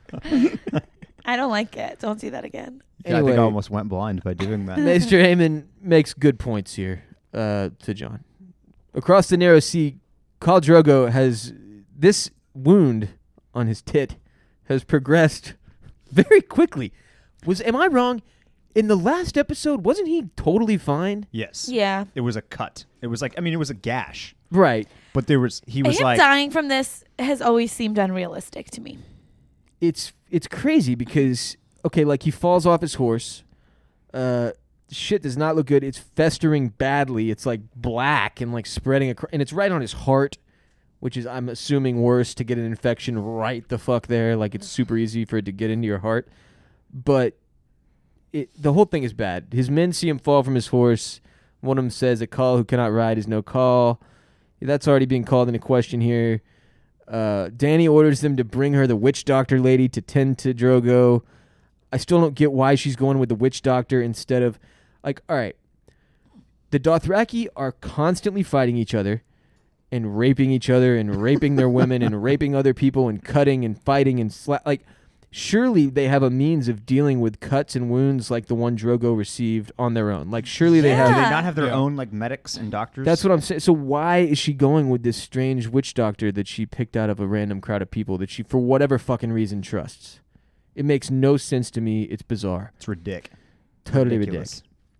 I don't like it. Don't do that again. I think Anyway. I almost went blind by doing that. Mr. Heyman makes good points here to John. Across the narrow sea, Khal Drogo has this wound on his tit has progressed very quickly. Am I wrong? In the last episode, wasn't he totally fine? Yes. Yeah. It was a cut. It was like, I mean, it was a gash, Right. but he was Him like, dying from this has always seemed unrealistic to me. It's crazy because okay, like he falls off his horse. Shit does not look good. It's festering badly. It's like black and like spreading across, and it's right on his heart, which is I'm assuming worse to get an infection right the fuck there. Like it's super easy for it to get into your heart, but the whole thing is bad. His men see him fall from his horse. One of them says, "A call who cannot ride is no call." That's already being called into question here. Danny orders them to bring her the witch doctor lady to tend to Drogo. I still don't get why she's going with the witch doctor instead of, like, all right, the Dothraki are constantly fighting each other and raping each other and raping their women and raping other people and cutting and fighting and like, surely they have a means of dealing with cuts and wounds like the one Drogo received on their own. Like, surely they do have. they Yeah. not have their Yeah. own like medics and doctors? That's what I'm saying. So why is she going with this strange witch doctor that she picked out of a random crowd of people that she, for whatever fucking reason, trusts? It makes no sense to me. It's bizarre. It's ridiculous. Totally ridiculous.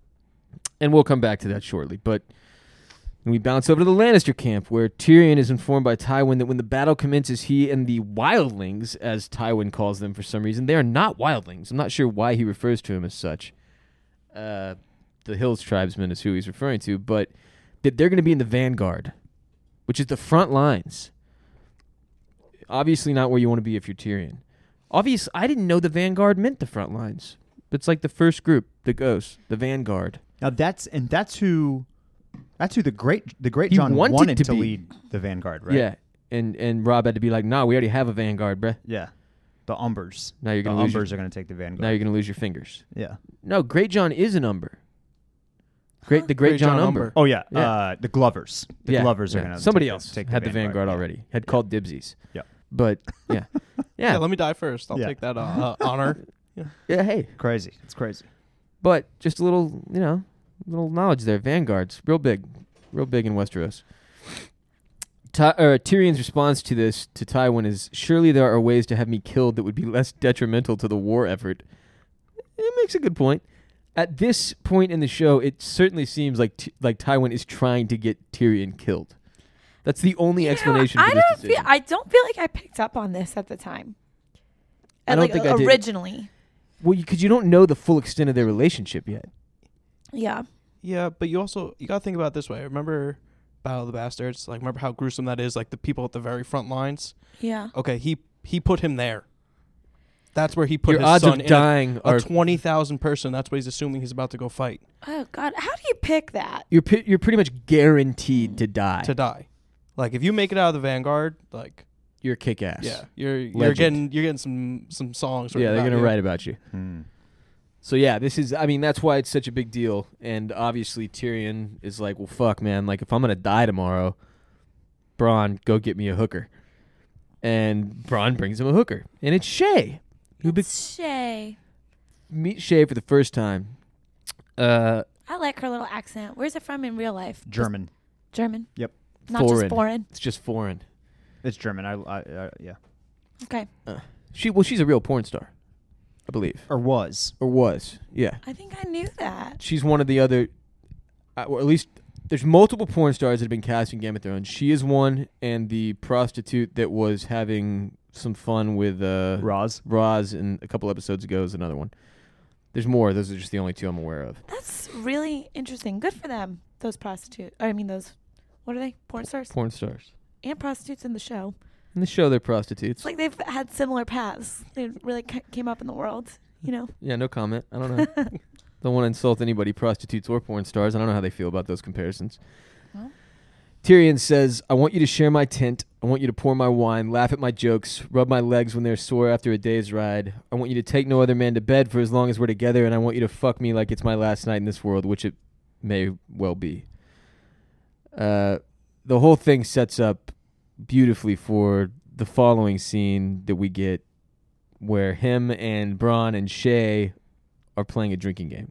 And we'll come back to that shortly. But we bounce over to the Lannister camp, where Tyrion is informed by Tywin that when the battle commences, he and the wildlings, as Tywin calls them for some reason, they are not wildlings. I'm not sure why he refers to them as such. The Hills tribesmen is who he's referring to, but that they're going to be in the vanguard, which is the front lines. Obviously not where you want to be if you're Tyrion. I didn't know the vanguard meant the front lines. But it's like the first group that goes, the vanguard. Now that's who the great He John wanted wanted to to be. lead the vanguard, right? Yeah. And Rob had to be like, "Nah, we already have a vanguard, bruh. Yeah. The Umbers. Now you're The gonna lose Umbers are going to take the vanguard. Now you're gonna lose your fingers." Yeah. No, Great John is an Umber. The Great Great John John Umber. Umber. Oh yeah. Yeah. The Glovers. The Glovers are going to. Somebody else take had the vanguard already. Had called dibsies. Yep. But yeah, Yeah, yeah, let me die first. I'll Yeah. take that honor. yeah. Hey, Crazy. It's crazy. but just a little, little knowledge there. Vanguards, real big in Westeros. Tyrion's response to this to Tywin is, "Surely there are ways to have me killed that would be less detrimental to the war effort." It makes a good point. At this point in the show, it certainly seems like Tywin is trying to get Tyrion killed. That's the only explanation for this decision. I don't feel like I picked up on this at the time. I don't think I did. Originally. Well, because you don't know the full extent of their relationship yet. Yeah. Yeah, but you gotta think about it this way. Remember Battle of the Bastards? Like, remember how gruesome that is? Like the people at the very front lines. Yeah. Okay, he put him there. That's where he put Your his odds son of dying a are 20,000 person. That's what he's assuming he's about to go fight Oh God, how do you pick that? you're pretty much guaranteed to die. to die. Like if you make it out of the vanguard, like You're kick ass. yeah, you're Legend. getting some songs. Yeah, written they're about gonna you. write about you. So yeah, that's why it's such a big deal. And obviously Tyrion is like, well, fuck, man. Like if I'm gonna die tomorrow, Bronn, go get me a hooker. And Bronn brings him a hooker, and it's Shay, who Shay. meet Shay for the first time. I like her little accent. Where's it from in real life? German. German. Yep. Not just foreign. It's just foreign. It's German. Yeah. Okay. She's a real porn star, I believe, Or was. or was. Yeah, I think I knew that. she's one of the other, or at least there's multiple porn stars that have been cast in Game of Thrones. She is one, and the prostitute that was having some fun with Roz in a couple episodes ago is another one. There's more. Those are just the only two I'm aware of. That's really interesting. Good for them. Those what are they? Porn stars? Porn stars. And prostitutes in the show. In the show, they're prostitutes. It's like they've had similar paths. They really came up in the world, you know. Yeah, no comment. I don't know. Don't want to insult anybody, prostitutes or porn stars. I don't know how they feel about those comparisons. Well. Tyrion says, I want you to share my tent. I want you to pour my wine, laugh at my jokes, rub my legs when they're sore after a day's ride. I want you to take no other man to bed for as long as we're together, and I want you to fuck me like it's my last night in this world, which it may well be. The whole thing sets up beautifully for the following scene that we get where him and Bronn and Shay are playing a drinking game.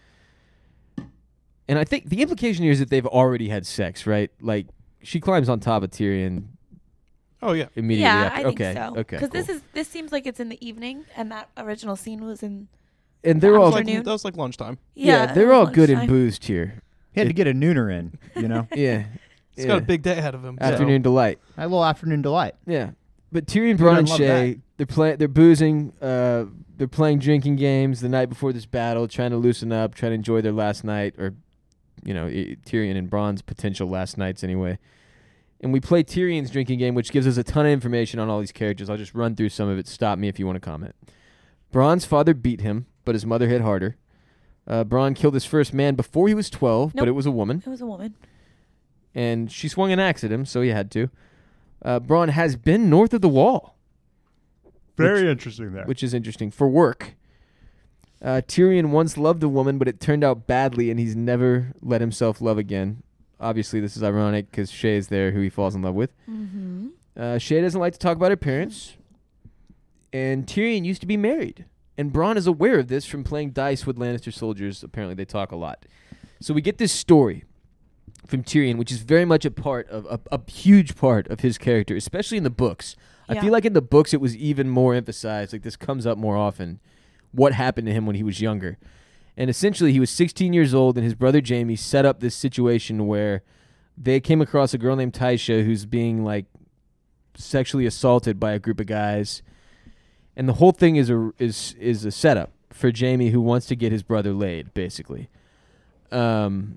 And I think the implication here is that they've already had sex, right? Like, she climbs on top of Tyrion Oh yeah. immediately Yeah, after. I think okay, so. okay, Because cool. this seems like it's in the evening, and that original scene was in. And they're all afternoon. That was like lunchtime. yeah, they're all good and lunchtime. boozed here. He had to get a nooner in, you know? Yeah. He's got a big day ahead of him. so- afternoon delight. A little afternoon delight. Yeah. But Tyrion, Who Bronn, and doesn't love Shay, they're boozing, they're playing drinking games the night before this battle, trying to loosen up, trying to enjoy their last night, or, you know, Tyrion and Bronn's potential last nights anyway. And we play Tyrion's drinking game, which gives us a ton of information on all these characters. I'll just run through some of it. Stop me if you want to comment. Bronn's father beat him, but his mother hit harder. Bronn killed his first man before he was 12, but Nope. it was a woman. It was a woman. And she swung an axe at him, so he had to. Bronn has been north of the wall, Very interesting there. which is interesting, for work. Tyrion once loved a woman, but it turned out badly, and he's never let himself love again. Obviously, this is ironic because Shay is there, who he falls in love with. Mm-hmm. Shay doesn't like to talk about her parents, and Tyrion used to be married. And Bronn is aware of this from playing dice with Lannister soldiers. Apparently, they talk a lot. So we get this story from Tyrion, which is very much a part of a huge part of his character, especially in the books. I Yeah. feel like in the books it was even more emphasized. Like, this comes up more often. What happened to him when he was younger? And essentially, he was 16 years old, and his brother Jaime set up this situation where they came across a girl named Tysha who's being like sexually assaulted by a group of guys, and the whole thing is a setup for Jaime, who wants to get his brother laid, basically. And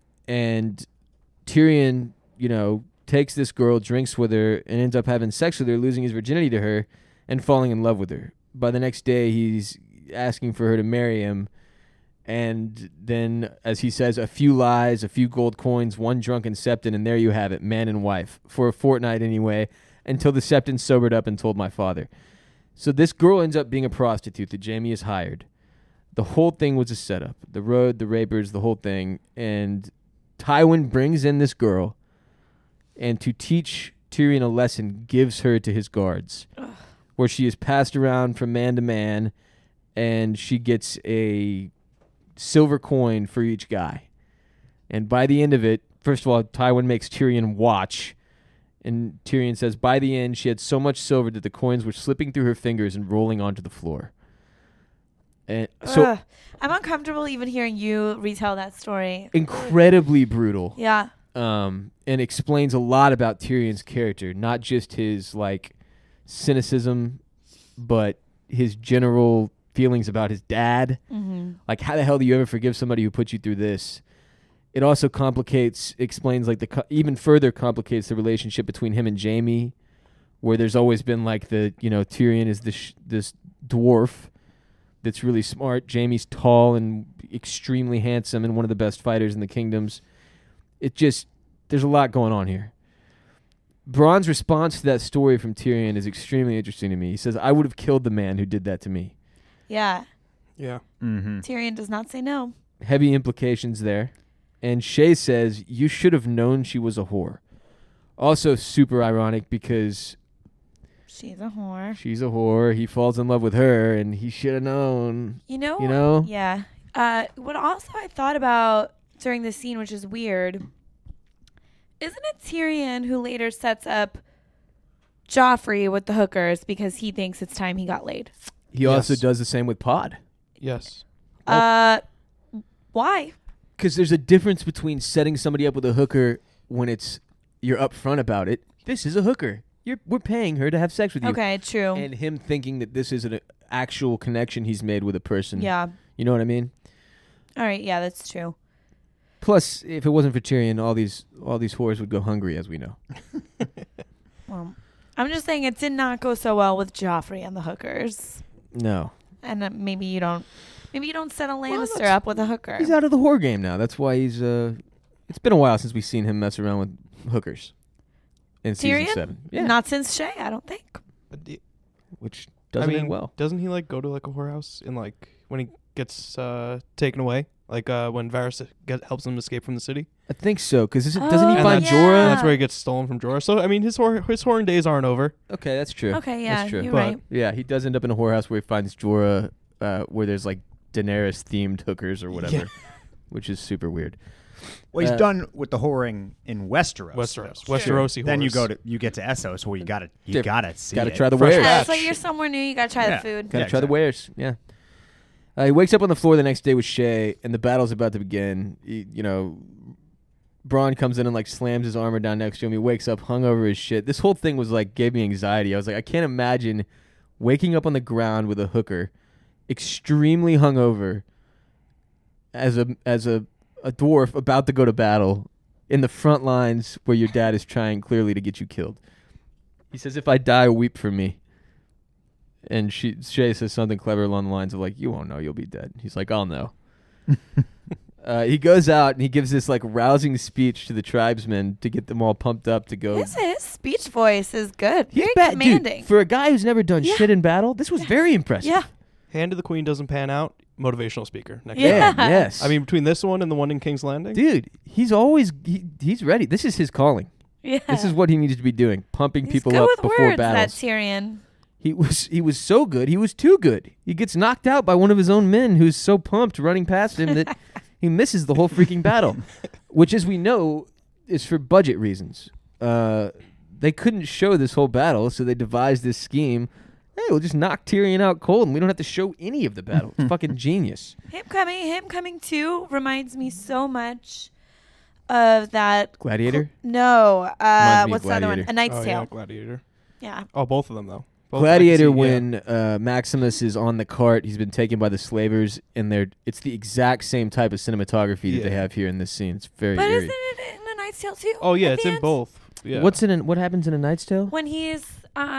Tyrion, you know, takes this girl, drinks with her, and ends up having sex with her, losing his virginity to her, and falling in love with her. By the next day, he's asking for her to marry him. And then, as he says, a few lies, a few gold coins, one drunken septon, and there you have it, man and wife. For a fortnight anyway, until the septon sobered up and told my father. So this girl ends up being a prostitute that Jaime has hired. The whole thing was a setup. The road, the rapers, the whole thing. And Tywin brings in this girl, and to teach Tyrion a lesson, gives her to his guards, where she is passed around from man to man, and she gets a silver coin for each guy. And by the end of it, first of all, Tywin makes Tyrion watch, and Tyrion says by the end she had so much silver that the coins were slipping through her fingers and rolling onto the floor. And so Ugh. I'm uncomfortable even hearing you retell that story. incredibly brutal. Yeah. And explains a lot about Tyrion's character, not just his like cynicism, but his general feelings about his dad. Mm-hmm. Like, how the hell do you ever forgive somebody who put you through this? It also explains like even further complicates the relationship between him and Jaime, where there's always been like Tyrion is this dwarf that's really smart. Jaime's tall and extremely handsome and one of the best fighters in the kingdoms. There's a lot going on here. Bronn's response to that story from Tyrion is extremely interesting to me. He says, I would have killed the man who did that to me. Yeah. Yeah. Mm-hmm. Tyrion does not say no. Heavy implications there. And Shay says, you should have known she was a whore. Also super ironic because She's a whore. she's a whore. He falls in love with her, and he should have known. You know? You know? Yeah. What also I thought about during this scene, which is weird, isn't it Tyrion who later sets up Joffrey with the hookers because he thinks it's time he got laid? He also Yes. does the same with Pod. Yes. Why? Because there's a difference between setting somebody up with a hooker when you're upfront about it. This is a hooker. We're paying her to have sex with you. Okay, true. And him thinking that this is an actual connection he's made with a person. Yeah. You know what I mean? All right. Yeah, that's true. Plus, if it wasn't for Tyrion, all these whores would go hungry, as we know. Well, all I'm just saying it did not go so well with Joffrey and the hookers. No. And maybe you don't set a Lannister that's- up with a hooker. He's out of the whore game now. That's why he's. It's been a while since we've seen him mess around with hookers. In season Tyrion? 7, yeah, Not since Shay, I don't think. which doesn't end well. Doesn't he like go to like a whorehouse in like when he gets taken away? Like when Varys helps him escape from the city? I think so, because doesn't he Oh, find yeah. Jorah? And that's where he gets stolen from Jorah. So I mean, his whoring days aren't over. Okay, that's true. Okay, yeah, that's true. you're But- right. Yeah, he does end up in a whorehouse where he finds Jorah, where there's like Daenerys themed hookers or whatever, which is super weird. Well, he's done with the whoring in Westeros. Westerosi Then you whores. you get to Essos, where you gotta see Gotta it. try the Fresh wares. Yeah, it's like you're somewhere new, you gotta try the food. Gotta Yeah, try the exactly. wares. Yeah. He wakes up on the floor the next day with Shay, and the battle's about to begin. Bronn comes in and like slams his armor down next to him. He wakes up hungover as shit. This whole thing was like gave me anxiety. I was like, I can't imagine waking up on the ground with a hooker, extremely hungover, as a dwarf about to go to battle in the front lines where your dad is trying clearly to get you killed. He says, "If I die, weep for me." And Shay says something clever along the lines of like, "You won't know, you'll be dead." He's like, "I'll know." He goes out and he gives this like rousing speech to the tribesmen to get them all pumped up to go. His speech voice is good. He's Very bad, commanding. dude. For a guy who's never done Yeah. shit in battle, this was very impressive. Yeah. Hand of the Queen doesn't pan out. Motivational speaker. Next Yeah. time. Yes. I mean, between this one and the one in King's Landing. dude, he's always he's ready. This is his calling. Yeah. This is what he needs to be doing, pumping He's people good up with before words, battles. that Tyrion. He was so good. He was too good. He gets knocked out by one of his own men who's so pumped running past him that he misses the whole freaking battle, which, as we know, is for budget reasons. They couldn't show this whole battle, so they devised this scheme. Hey, we'll just knock Tyrion out cold, and we don't have to show any of the battle. It's fucking genius. Him coming too reminds me so much of that. Gladiator? No, Reminds me of what's the other one? Gladiator. A Knight's Oh, Tale. yeah, Gladiator. Yeah. Oh, both of them though. Both Gladiator, I can see, when Maximus is on the cart, he's been taken by the slavers, and it's the exact same type of cinematography that they Yeah. have here in this scene. It's very But eerie. isn't it in A Knight's Tale too? Oh yeah, at it's the in end? both. Yeah. What happens in A Knight's Tale? When he's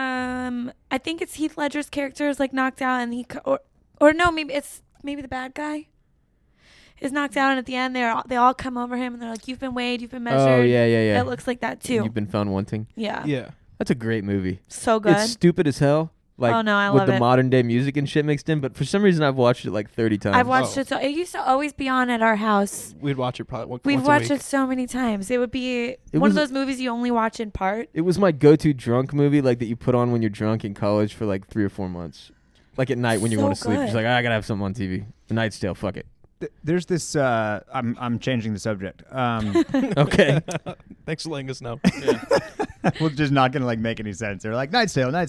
I think it's Heath Ledger's character is like knocked out, and or no, maybe the bad guy is knocked out, and at the end they all come over him and they're like, "You've been weighed, you've been measured." Oh yeah. It looks like that too. You've been found wanting. Yeah. Yeah. That's a great movie. So good. It's stupid as hell. Like, Oh, no, I with love the it. modern day music and shit mixed in, but for some reason I've watched it like 30 times. I've watched Oh. it. So it used to always be on at our house. We'd watch it probably once We've a watched week. it so many times. It would be It one of was- those movies you only watch in part. It was my go-to drunk movie, like that you put on when you're drunk in college for like 3 or 4 months. Like at night when you're So going to sleep. Just good. like, I gotta have something on TV. The Knight's Tale, fuck it. There's this. I'm changing the subject. Okay. Thanks for letting us know. We're just not gonna like make any sense. They're like Knight's Tale.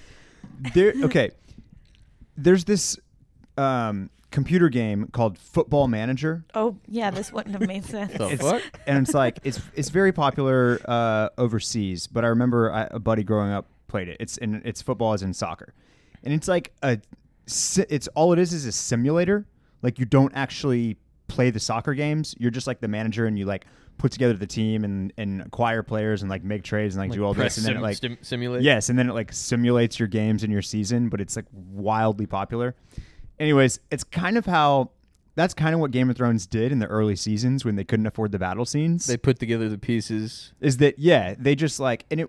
Okay. There's this computer game called Football Manager. Oh yeah, this wouldn't have made sense. The It's- fuck? And it's like it's very popular overseas. But I remember a buddy growing up played it. It's football as in soccer, and it's like it's all it is a simulator. Like you don't actually play the soccer games. You're just like the manager, and you like put together the team and acquire players and like make trades and like do all this, and then it like simulate. yes, and then it like simulates your games and your season, but it's like wildly popular. Anyways, that's kind of what Game of Thrones did in the early seasons when they couldn't afford the battle scenes. They put together the pieces. Is that they just like, and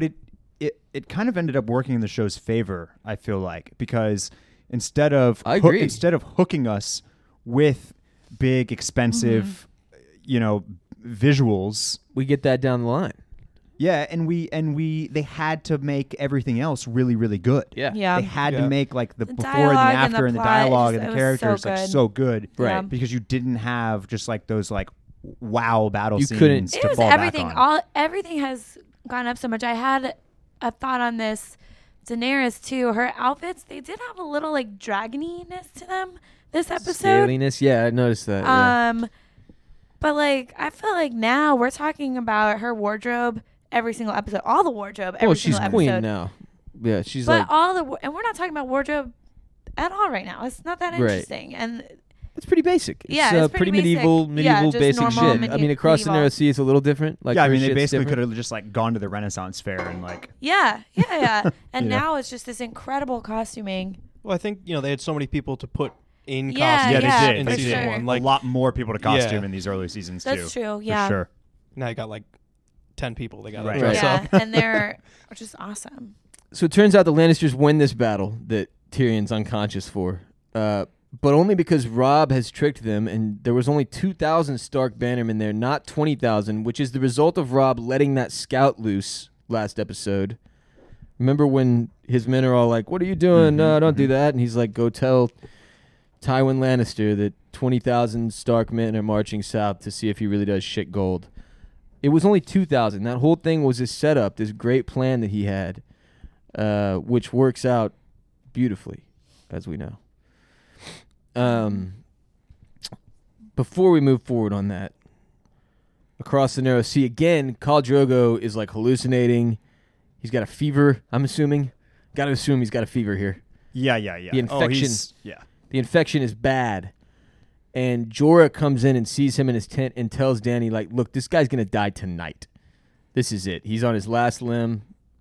it kind of ended up working in the show's favor, I feel like, because instead of I agree. instead of hooking us with big expensive visuals, We get that down the line. yeah, and they had to make everything else really, really good. Yeah. Yeah. They had Yeah. to make like the The before and the dialogue and the after and the plot, dialogue it and the was so characters like good. so good, Right. Yeah. because you didn't have just like those like wow battle You scenes couldn't- to It was fall everything. back on. Everything has gone up so much. I had a thought on this. Daenerys too. Her outfits, they did have a little like dragoniness to them this episode. Scaliness. Yeah, I noticed that. Yeah. But like I feel like now we're talking about her wardrobe every single episode. All the wardrobe every Well, she's single queen episode. now. Yeah, she's But like and we're not talking about wardrobe at all right now. It's not that Right. interesting. And It's pretty basic. Yeah, It's, it's pretty basic. medieval Yeah, just basic normal shit. I mean, across the medieval. narrow sea is a little different. Like, yeah, I her mean, they shit's basically different. could have just like gone to the Renaissance fair and like. Yeah. And You know? now it's just this incredible costuming. Well, I think they had so many people to put in Yeah, costume. Yeah, they did. in They season did. one. A Like lot more people to costume Yeah. in these early seasons That's too. true. Yeah. For sure. now you got like 10 people they got to Right. dress Yeah, up. and they're just awesome. So it turns out the Lannisters win this battle that Tyrion's unconscious for, but only because Robb has tricked them, and there was only 2,000 Stark bannermen there, not 20,000, which is the result of Robb letting that scout loose last episode. Remember when his men are all like, "What are you doing? No, don't do that," and he's like, "Go tell Tywin Lannister that 20,000 Stark men are marching south to see if he really does shit gold." It was only 2,000. That whole thing was a setup, this great plan that he had. Which works out beautifully, as we know. Before we move forward on that, across the narrow sea again, Khal Drogo is like hallucinating. He's got a fever, I'm assuming. Got to assume he's got a fever here. Yeah. The infection. Yeah. The infection is bad. And Jorah comes in and sees him in his tent and tells Dany, like, look, this guy's going to die tonight. This is it. He's on his last limb.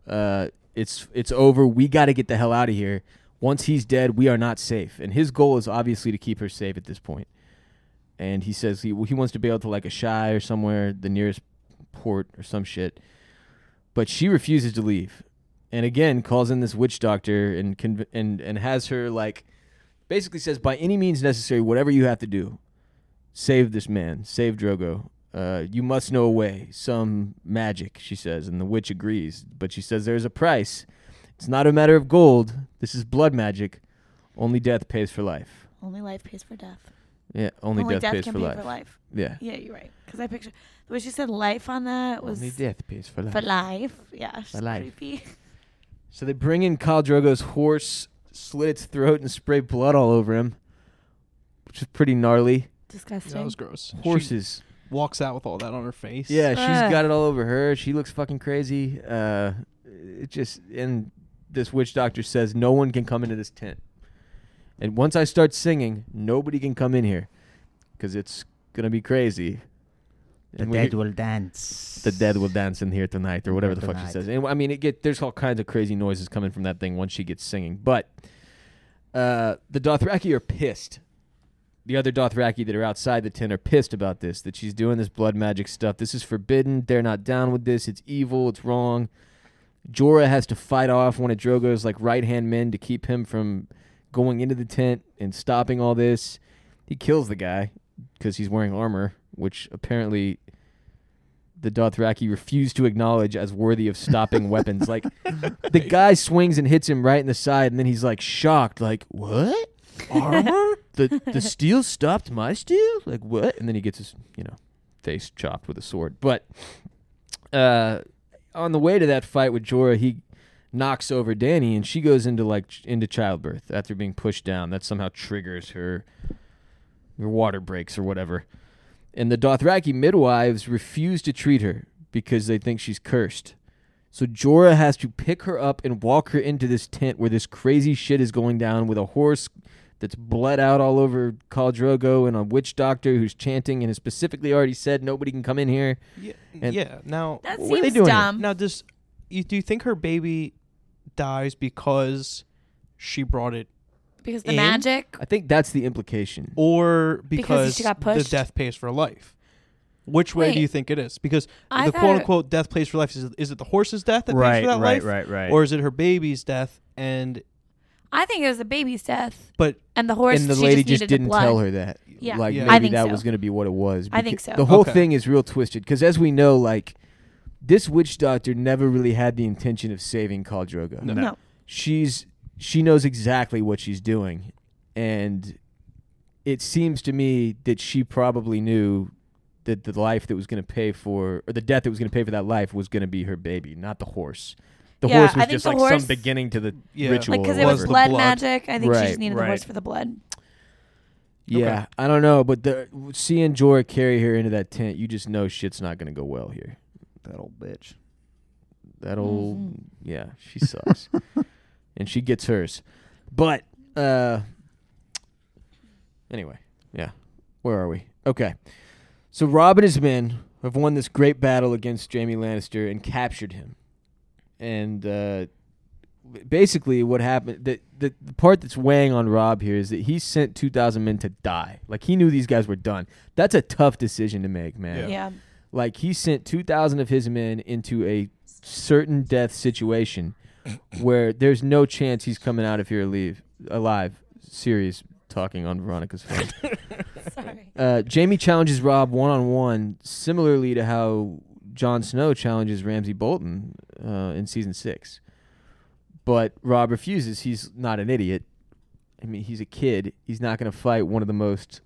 It's over. We got to get the hell out of here. Once he's dead, we are not safe. And his goal is obviously to keep her safe at this point. And he says he wants to bail to like a Shai or somewhere, the nearest port or some shit. But she refuses to leave. And again, calls in this witch doctor and has her like, basically says, by any means necessary, whatever you have to do, save this man, save Drogo. You must know a way, some magic, she says, and the witch agrees. But she says there's a price. It's not a matter of gold. This is blood magic. Only death pays for life. Only life pays for death. Yeah, only death pays can for pay life. for life. Yeah. Yeah, you're right. Because I picture the way she said life on that was Only death pays for life. for life. Yeah, she's For life. creepy. So they bring in Khal Drogo's horse, slit its throat, and spray blood all over him, which is pretty gnarly. Disgusting. That was gross. Horses. She walks out with all that on her face. Yeah, she's Ugh. got it all over her. She looks fucking crazy. It just, and this witch doctor says no one can come into this tent. And once I start singing, nobody can come in here because it's gonna be crazy. And we hear- will dance. the dead will dance in here tonight, or whatever the fuck she Tonight. says. And I mean, there's all kinds of crazy noises coming from that thing once she gets singing. But the Dothraki are pissed. The other Dothraki that are outside the tent are pissed about this, that she's doing this blood magic stuff. This is forbidden. They're not down with this. It's evil. It's wrong. Jorah has to fight off one of Drogo's like right-hand men to keep him from going into the tent and stopping all this. He kills the guy because he's wearing armor, which apparently the Dothraki refuse to acknowledge as worthy of stopping weapons. Like, the guy swings and hits him right in the side, and then he's like shocked, like, what? Armor? The steel stopped my steel? Like, what? And then he gets his, face chopped with a sword. But on the way to that fight with Jorah, he knocks over Dany, and she goes into childbirth after being pushed down. That somehow triggers her water breaks or whatever. And the Dothraki midwives refuse to treat her because they think she's cursed. So Jorah has to pick her up and walk her into this tent where this crazy shit is going down with a horse that's bled out all over Khal Drogo and a witch doctor who's chanting and has specifically already said nobody can come in here. And- Yeah. Now, That What are they seems doing here? dumb. now do you think her baby dies because she brought it, Because the in? magic. I think that's the implication. or Because because she got the pushed? death pays for life? Which way do Wait. you think it is? Because I the thought- quote unquote death pays for life, is it the horse's death that pays for that life? Right. Or is it her baby's death? And I think it was the baby's death. but And the horse. And the she lady just just needed the didn't blood. tell her that. Yeah. Like, Yeah. maybe I think that so. was going to be what it was. I think Beca- so. The whole Okay. thing is real twisted because, as we know, like, this witch doctor never really had the intention of saving Khal Drogo. No. No. She knows exactly what she's doing, and it seems to me that she probably knew that the life that was going to pay for, or the death that was going to pay for that life, was going to be her baby, not the horse. The Yeah, horse I was think just the like horse- some beginning to the Yeah. ritual. Like, or because it was Was the whatever. blood blood. magic. I think she Right, just needed the right. horse for the blood. Yeah, Okay. I don't know, but seeing Jorah carry her into that tent, you just know shit's not going to go well here. That old bitch. That old, Mhm. yeah, she sucks. And she gets hers. But, anyway, Yeah. Where are we? Okay. So Robb and his men have won this great battle against Jaime Lannister and captured him. And basically what happened, the part that's weighing on Robb here is that he sent 2,000 men to die. Like, he knew these guys were done. That's a tough decision to make, man. Yeah. Like, he sent 2,000 of his men into a certain death situation where there's no chance he's coming out of here alive. Sirius talking on Veronica's phone. Sorry. Jaime challenges Robb one-on-one, similarly to how Jon Snow challenges Ramsay Bolton in season 6. But Robb refuses. He's not an idiot. I mean, he's a kid. He's not going to fight one of the most,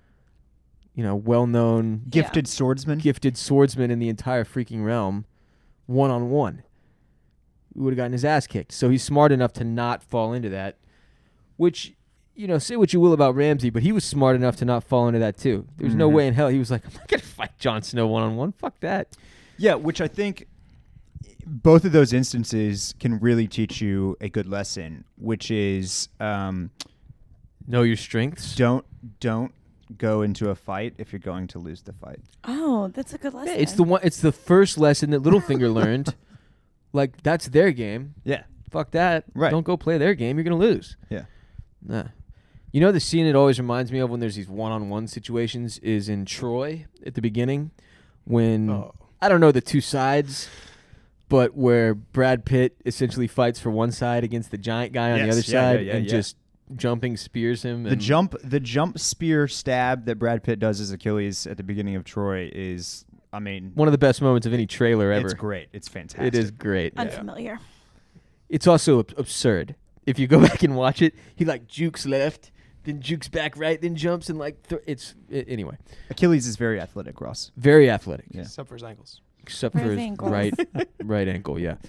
well-known, Gifted swordsman. gifted swordsmen in the entire freaking realm one-on-one. He would have gotten his ass kicked. So he's smart enough to not fall into that, which, say what you will about Ramsay, but he was smart enough to not fall into that too. There's no way in hell he was like, I'm not going to fight Jon Snow one-on-one. Fuck that. Yeah, which I think both of those instances can really teach you a good lesson, which is Know your strengths. don't go into a fight if you're going to lose the fight. Oh, that's a good lesson. Yeah, it's the first lesson that Littlefinger learned. Like, that's their game. Yeah. Fuck that. Right. Don't go play their game. You're going to lose. Yeah. Nah. You know the scene it always reminds me of when there's these one-on-one situations is in Troy at the beginning when, I don't know the two sides, but where Brad Pitt essentially fights for one side against the giant guy on the other side and just jumping spears him. The jump spear stab that Brad Pitt does as Achilles at the beginning of Troy is, I mean, one of the best moments of any trailer ever. It's great. It's fantastic. It is great. Unfamiliar. It's also absurd. If you go back and watch it, he jukes left, then jukes back right, then jumps and anyway. Achilles is very athletic, Ross. Very athletic. Yeah. Except for his ankles. Except For for his his ankles. right ankle, yeah.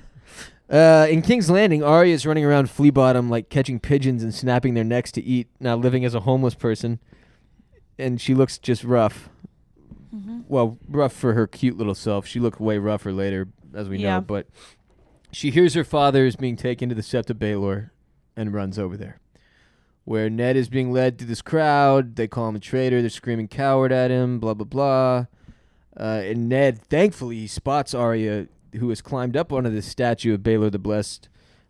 In King's Landing, Arya's running around Flea Bottom catching pigeons and snapping their necks to eat, now living as a homeless person. And she looks just rough. Mm-hmm. Well, rough for her cute little self. She looked way rougher later, as we Yeah. know. But she hears her father is being taken to the Sept of Baelor and runs over there. Where Ned is being led through this crowd. They call him a traitor. They're screaming coward at him, blah, blah, blah. And Ned, thankfully, he spots Arya, who has climbed up onto this statue of Baelor the Blessed.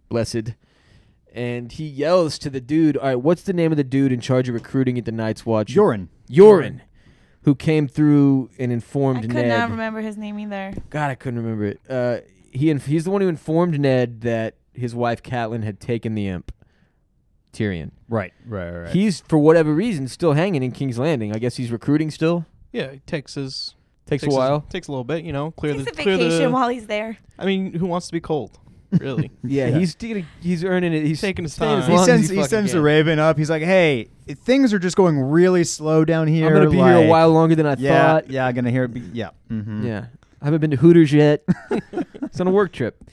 And he yells to the dude, all right, what's the name of the dude in charge of recruiting at the Night's Watch? Yoren, who came through and informed I Ned. could not remember his name either. God, I couldn't remember it. He's the one who informed Ned that his wife Catelyn had taken the imp, Tyrion. Right. He's, for whatever reason, still hanging in King's Landing. I guess he's recruiting still. Yeah, it takes a while. Takes a little bit, clear Takes a clear vacation while he's there. I mean, who wants to be cold? Really? Yeah, he's earning it. He's taking his staying time. as He long as sends fucking the can. Raven up. He's like, hey, things are just going really slow down here. I'm gonna be here a while longer than I thought. Yeah, I'm gonna hear it. Yeah. Mm-hmm. Yeah, I haven't been to Hooters yet. It's on a work trip.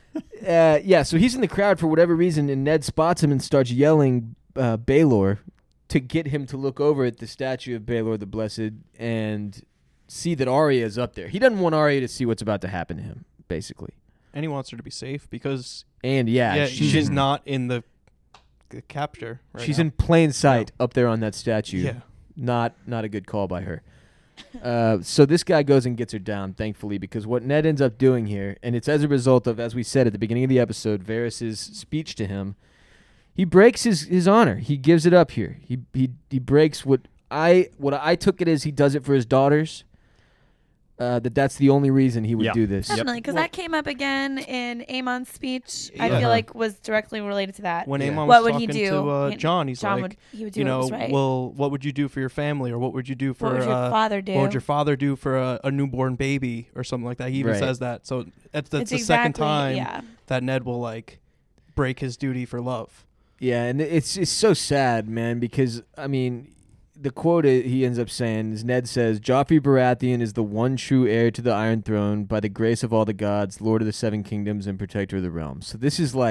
So he's in the crowd for whatever reason, and Ned spots him and starts yelling Baelor to get him to look over at the statue of Baelor the Blessed and see that Arya is up there. He doesn't want Arya to see what's about to happen to him, basically. And he wants her to be safe because And she's not in the capture. Right she's now. in plain sight up there on that statue. Yeah. Not a good call by her. So this guy goes and gets her down, thankfully, because what Ned ends up doing here, and it's as a result of, as we said at the beginning of the episode, Varys' speech to him, he breaks his honor. He gives it up here. He breaks what I took it as he does it for his daughters. That's the only reason he would do this. Definitely, because that came up again in Aemon's speech. I Yeah. feel like was directly related to that. When Aemon What was would he talking do? to John, he's John like, he would do what was right. well, what would you do for your family, or what would you do for What would your father do? What would your father do for a newborn baby, or something like that? He even Right. says that. So that's It's the second exactly- time that Ned will break his duty for love. Yeah, and it's so sad, man, because, I mean, the quote he ends up saying is Ned says, Joffrey Baratheon is the one true heir to the Iron Throne by the grace of all the gods, Lord of the Seven Kingdoms and Protector of the Realm. So this is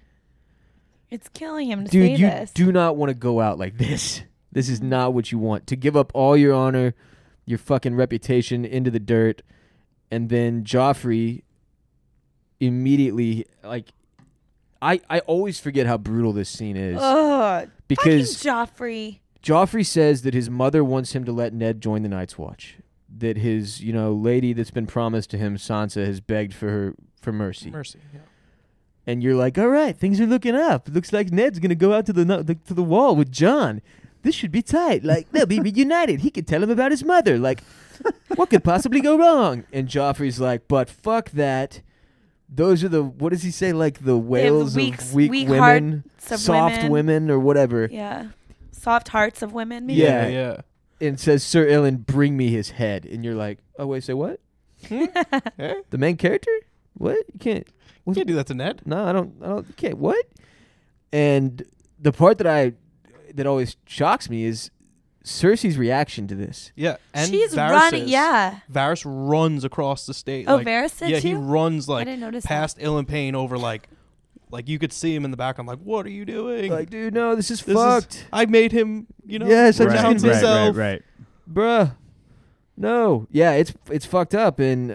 it's killing him to dude, say you this. do not want to go out like this. This is not what you want. To give up all your honor, your fucking reputation into the dirt, and then Joffrey immediately, I always forget how brutal this scene is. Ugh, because fucking Joffrey. Joffrey says that his mother wants him to let Ned join the Night's Watch. That his, lady that's been promised to him, Sansa, has begged for mercy. Mercy. Yeah. And you're like, all right, things are looking up. Looks like Ned's gonna go out to the wall with Jon. This should be tight. Like, they'll be reunited. He could tell him about his mother. Like, what could possibly go wrong? And Joffrey's like, but fuck that. Those are what does he say? Like the whales of weak women, of soft women, or whatever. Yeah, soft hearts of women. Maybe? Yeah. And says, Sir Ilyn, bring me his head. And you're like, oh wait, say what? The main character? What? You can't. You can't do that to Ned. No, I don't. You can't. What? And the part that always shocks me is Cersei's reaction to this. Yeah, and she's Varys running. Yeah, Varys runs across the stage. Oh, Varys did yeah, too? he runs I didn't notice past Ilyn Payne over like you could see him in the background. Like, what are you doing? Like, dude, no, this is fucked. I made him. Yes, I renounce just himself. Right. Bruh. No. Yeah, it's fucked up. And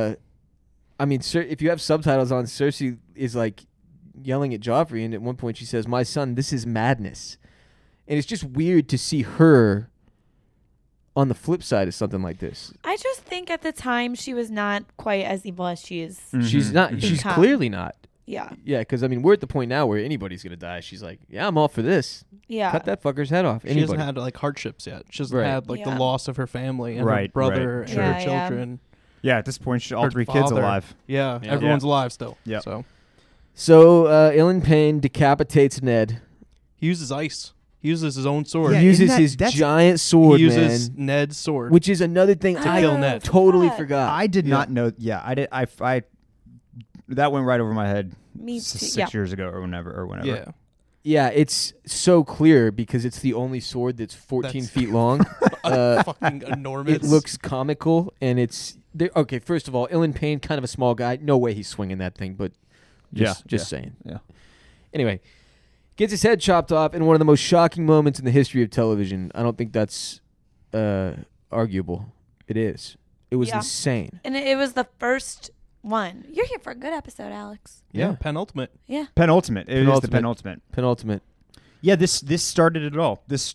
I mean, if you have subtitles on, Cersei is like yelling at Joffrey, and at one point she says, "My son, this is madness." And it's just weird to see her on the flip side of something like this. I just think at the time she was not quite as evil as she is. She's not. She's Become. clearly not. Yeah. Yeah, because I mean, we're at the point now where anybody's gonna die. She's like, "Yeah, I'm all for this. Yeah. Cut that fucker's head off." She Anybody. hasn't had like hardships yet. She hasn't Right. had like Yeah. the loss of her family and her Right, brother right, and sure. her Yeah, yeah. children. Yeah, at this point, all Her three kids father. alive. Yeah, Yeah. everyone's alive still. Yep. So So Ilyn Payne decapitates Ned. he uses ice. He uses his own sword. Yeah, He uses isn't his that's- giant sword, He uses man. Ned's sword. Which is another thing I kill Ned. totally Fuck. forgot. I did Yeah. not know. Yeah, I did. I that went right over my head. Me too. 6 years ago or whenever. yeah. Yeah, it's so clear because it's the only sword that's 14 That's- feet long. Fucking enormous. It looks comical, and it's okay. First of all, Ilyn Payne, kind of a small guy. No way he's swinging that thing, but just saying. Yeah. Anyway, gets his head chopped off in one of the most shocking moments in the history of television. I don't think that's arguable. It is. It was Yeah. insane. And it was the first one. You're here for a good episode, Alex. Yeah, Yeah. penultimate. Yeah. Penultimate. It is the Penultimate. penultimate. Penultimate. Yeah, this started it all. This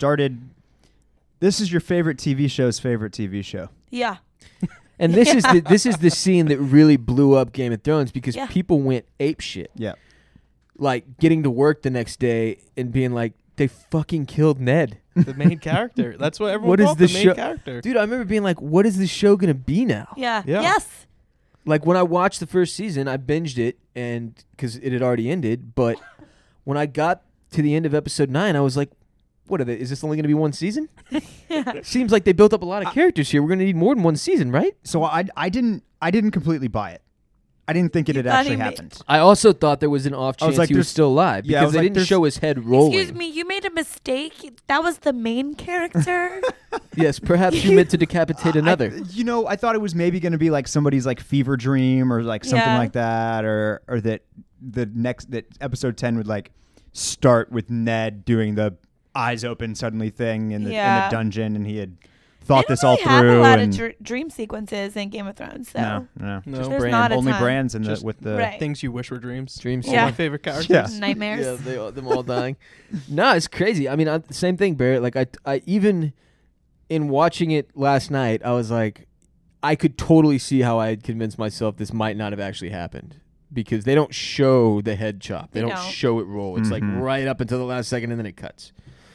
is your favorite TV show's favorite TV show. Yeah. And this is the scene that really blew up Game of Thrones because Yeah. people went apeshit. Yeah. Like getting to work the next day and being like, they fucking killed Ned. The main character. That's what everyone What is called the the main show- character. Dude, I remember being like, what is this show going to be now? Yeah. Yeah. Yes. Like when I watched the first season, I binged it and because it had already ended. But when I got to the end of episode 9, I was like, what are they? Is this only going to be one season? Seems like they built up a lot of characters here. We're going to need more than one season, right? So I didn't completely buy it. I didn't think it You had thought actually he made- happened. I also thought there was an off I was chance like, he was there's- still alive yeah, I because was they like, didn't there's- show his head rolling. Excuse me, you made a mistake. That was the main character. Yes, perhaps you meant to decapitate another. I thought it was maybe going to be like somebody's like fever dream or like something Yeah. like that, or that that episode 10 would like start with Ned doing the eyes open suddenly thing in the Yeah. dungeon, and he had thought They this don't all really have through. a lot and of dream sequences in Game of Thrones, so no, No. there's Bran. not a only ton. brands in Just with the Right. Things you wish were dreams. Dreams. All Yeah. my favorite characters. Yeah. Nightmares. Yeah, them all dying. No, it's crazy. I mean, same thing, Barrett. Like I even in watching it last night, I was like, I could totally see how I had convinced myself this might not have actually happened because they don't show the head chop. They They don't don't. show it roll. It's like Mhm. right up until the last second, and then it cuts.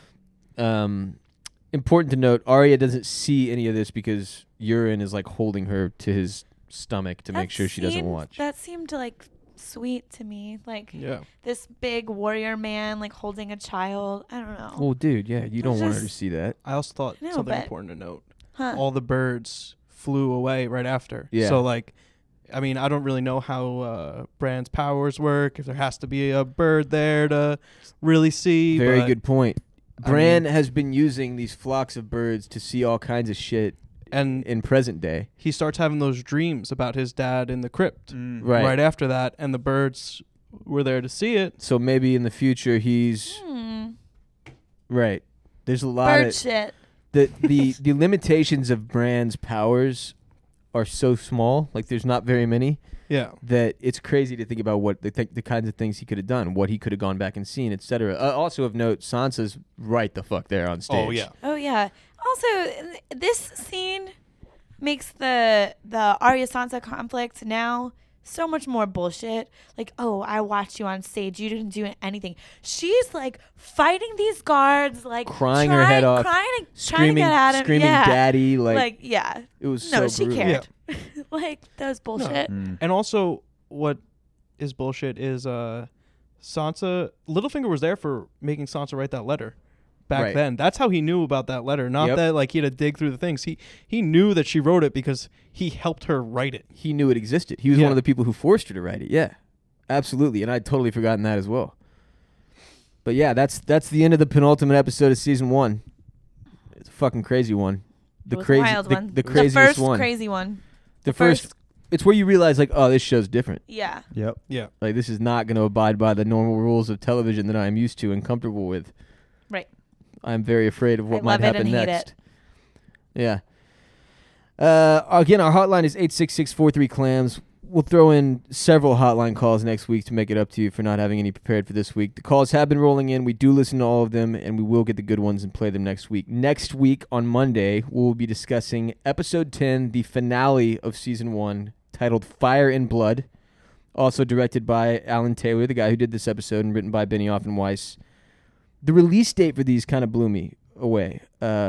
Important to note, Arya doesn't see any of this because Euron is like holding her to his stomach to make That sure she doesn't seemed- watch. That seemed like sweet to me. Like Yeah. this big warrior man like holding a child. I don't know. Well, dude, yeah, you don't want her to just- see that. I also thought No, something but- important to note. Huh. All the birds flew away right after. Yeah. So like, I mean, I don't really know how Bran's powers work. If there has to be a bird there to really see. Very but good point. I Bran mean- has been using these flocks of birds to see all kinds of shit And in present day. he starts having those dreams about his dad in the crypt Right. after that, and the birds were there to see it. So maybe in the future he's right. There's a lot Bird of shit. the limitations of Bran's powers are so small. Like there's not very many. Yeah. That it's crazy to think about what the kinds of things he could have done, what he could have gone back and seen, etc. Also of note, Sansa's right the fuck there on stage. Oh yeah. Oh yeah. Also, this scene makes the Arya Sansa conflict now so much more bullshit. Like, oh, I watched you on stage. You didn't do anything. She's like fighting these guards, like crying her head off, trying to screaming, get at him. screaming, yeah. "Daddy!" Yeah. It was No, so she brutal. cared. Like that was bullshit. And also, what is bullshit is Sansa. Littlefinger was there for making Sansa write that letter back Right. then. That's how he knew about that letter. Not Yep. that like he had to dig through the things. He knew that she wrote it because he helped her write it. He knew it existed. He was Yeah. one of the people who forced her to write it. Yeah, absolutely. And I'd totally forgotten that as well. But yeah, that's the end of the penultimate episode of season 1. It's a fucking crazy one. It was a wild one. The craziest the first one. crazy one. The first. It's where you realize, like, oh, this show's different. Yeah. Yep. Yeah. Like, this is not going to abide by the normal rules of television that I am used to and comfortable with. Right. I'm very afraid of what I might love it happen and hate next. it. Yeah. Again, our hotline is 866-43-CLAMS. We'll throw in several hotline calls next week to make it up to you for not having any prepared for this week. The calls have been rolling in. We do listen to all of them, and we will get the good ones and play them next week. Next week on Monday, we'll be discussing Episode 10, the finale of Season 1, titled Fire and Blood, also directed by Alan Taylor, the guy who did this episode, and written by Benioff and Weiss. The release date for these kind of blew me away.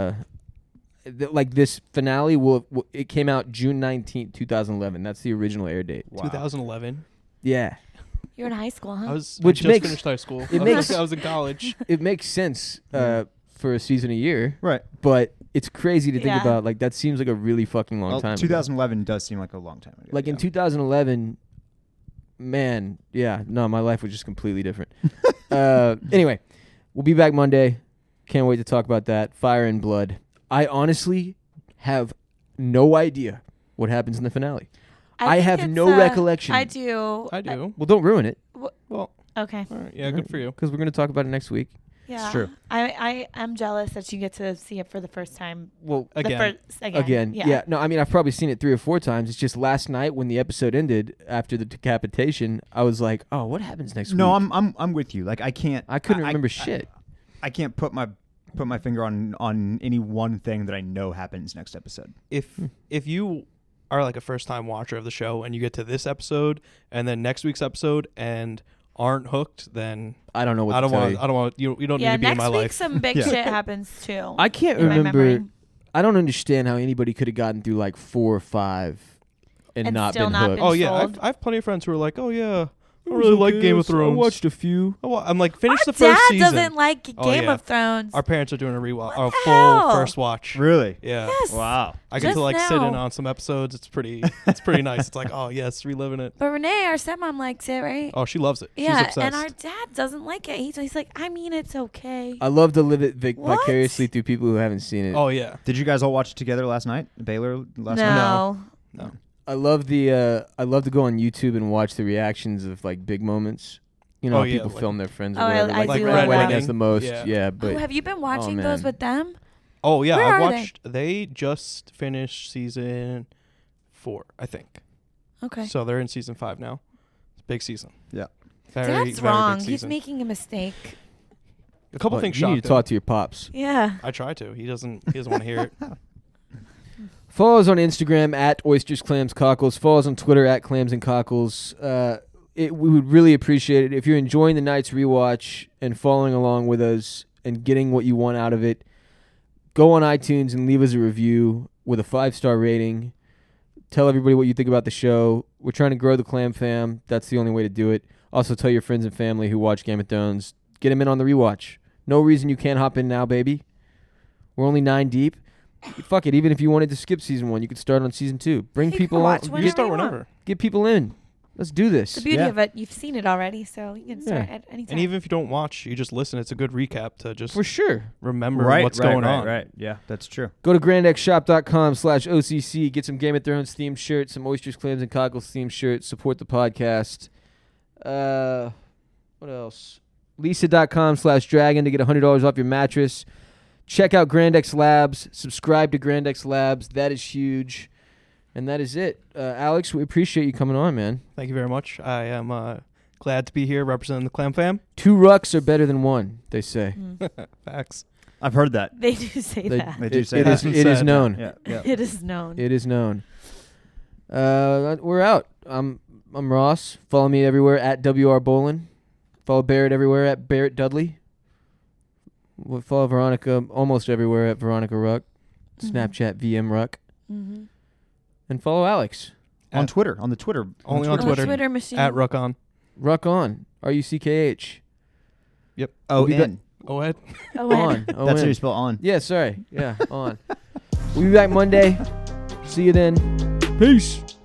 Like this finale it came out June 19th, 2011. That's the original air date. 2011. Yeah. You're in high school, huh? I Which just makes- finished high school. it makes- I was in college. It makes sense for a season a year, Right. but it's crazy to think Yeah. about. Like that seems like a really fucking long Well, time ago. 2011 does seem like a long time ago. Like in yeah. 2011, man, yeah, no, my life was just completely different. Anyway, we'll be back Monday. Can't wait to talk about that. Fire and Blood. I honestly have no idea what happens in the finale. I think have it's, no recollection. I do. I do. Well, don't ruin it, Well, Okay. all right. Yeah, good for you. because we're going to talk about it next week. Yeah. true. I am jealous that you get to see it for the first time. Well, Again. again, yeah. No, I mean, I've probably seen it 3 or 4 times. It's just last night when the episode ended after the decapitation, I was like, oh, what happens next No, week? I'm with you. Like I can't. I couldn't remember shit. I can't put my finger on any one thing that I know happens next episode. If you are like a first time watcher of the show and you get to this episode and then next week's episode and aren't hooked, then I don't know what I to don't tell want. you. I don't want you. You don't Yeah. need to be in Next my week, life. some big Yeah. shit happens too. I can't in my remember. memory. I don't understand how anybody could have gotten through like 4 or 5 and And not still been not hooked. been Oh yeah, sold. I have plenty of friends who are like, oh yeah, I really like Game of Thrones. I watched a few. I'm like, finish Our the first dad season. doesn't like Game Oh, yeah. of Thrones. Our parents are doing a rewatch, What a the full hell? first watch. Really? Yeah. Yes. Wow. I get Just to like sit in now. on some episodes. It's pretty nice. It's like, oh yes, reliving it. But Renee, our stepmom, likes it, right? Oh, she loves it. She's yeah, obsessed. and our dad doesn't like it. He's like, I mean, it's okay. I love to live it What? vicariously through people who haven't seen it. Oh yeah. Did you guys all watch it together last night? Baylor last night? No. No. I love to go on YouTube and watch the reactions of like big moments. You know, Oh, how yeah, people like- film their friends or Oh, whatever. I like do Red love Wedding that. has the most. Yeah. Yeah, Oh, but have you been watching man. those with them? Oh yeah, Where I've are they? watched. They just finished season 4, I think. Okay. So they're in season 5 now. It's a big season. Yeah. Very, Dad's very wrong. big He's season. making a mistake. A couple Well, things you need shocked to talk him. to your pops. Yeah. I try to. He doesn't want to hear it. Follow us on Instagram at Oysters, Clams, Cockles. Follow us on Twitter at Clams and Cockles. We would really appreciate it if you're enjoying the night's rewatch and following along with us and getting what you want out of it. Go on iTunes and leave us a review with a 5-star rating. Tell everybody what you think about the show. We're trying to grow the Clam Fam. That's the only way to do it. Also, tell your friends and family who watch Game of Thrones. Get them in on the rewatch. No reason you can't hop in now, baby. We're only 9 deep. Fuck it. Even if you wanted to skip season 1, you could start on season 2. Bring You people can watch on. whenever You start you want. whenever. Get people in. Let's do this. The beauty Yeah. of it, you've seen it already, so you can start Yeah. at any time. And even if you don't watch, you just listen. It's a good recap to just For sure. remember Right. what's right, going right, on. Right. Yeah, that's true. Go to grandexshop.com/OCC. Get some Game of Thrones themed shirts, some Oysters, Clams, and Cockles themed shirts. Support the podcast. What else? Lisa.com/dragon to get $100 off your mattress. Check out Grand X Labs. Subscribe to Grand X Labs. That is huge. And that is it. Alex, we appreciate you coming on, man. Thank you very much. I am glad to be here representing the Clam Fam. 2 rucks are better than 1, they say. Facts. I've heard that. They do say that. They do say It that. is known. Yeah. Yeah. It is known. It is known. We're out. I'm Ross. Follow me everywhere at WR Bolin. Follow Barrett everywhere at Barrett Dudley. We'll follow Veronica almost everywhere at Veronica Ruck. Snapchat VM Ruck. Mm-hmm. And follow Alex. On Twitter. On the Twitter. Only on On Twitter. the Twitter machine. At Ruckon. Ruck on. RUCKH. Yep. O-N. Oed. Oh, On. That's how you O-N. spell on. Yeah, sorry. Yeah, on. We'll be back Monday. See you then. Peace.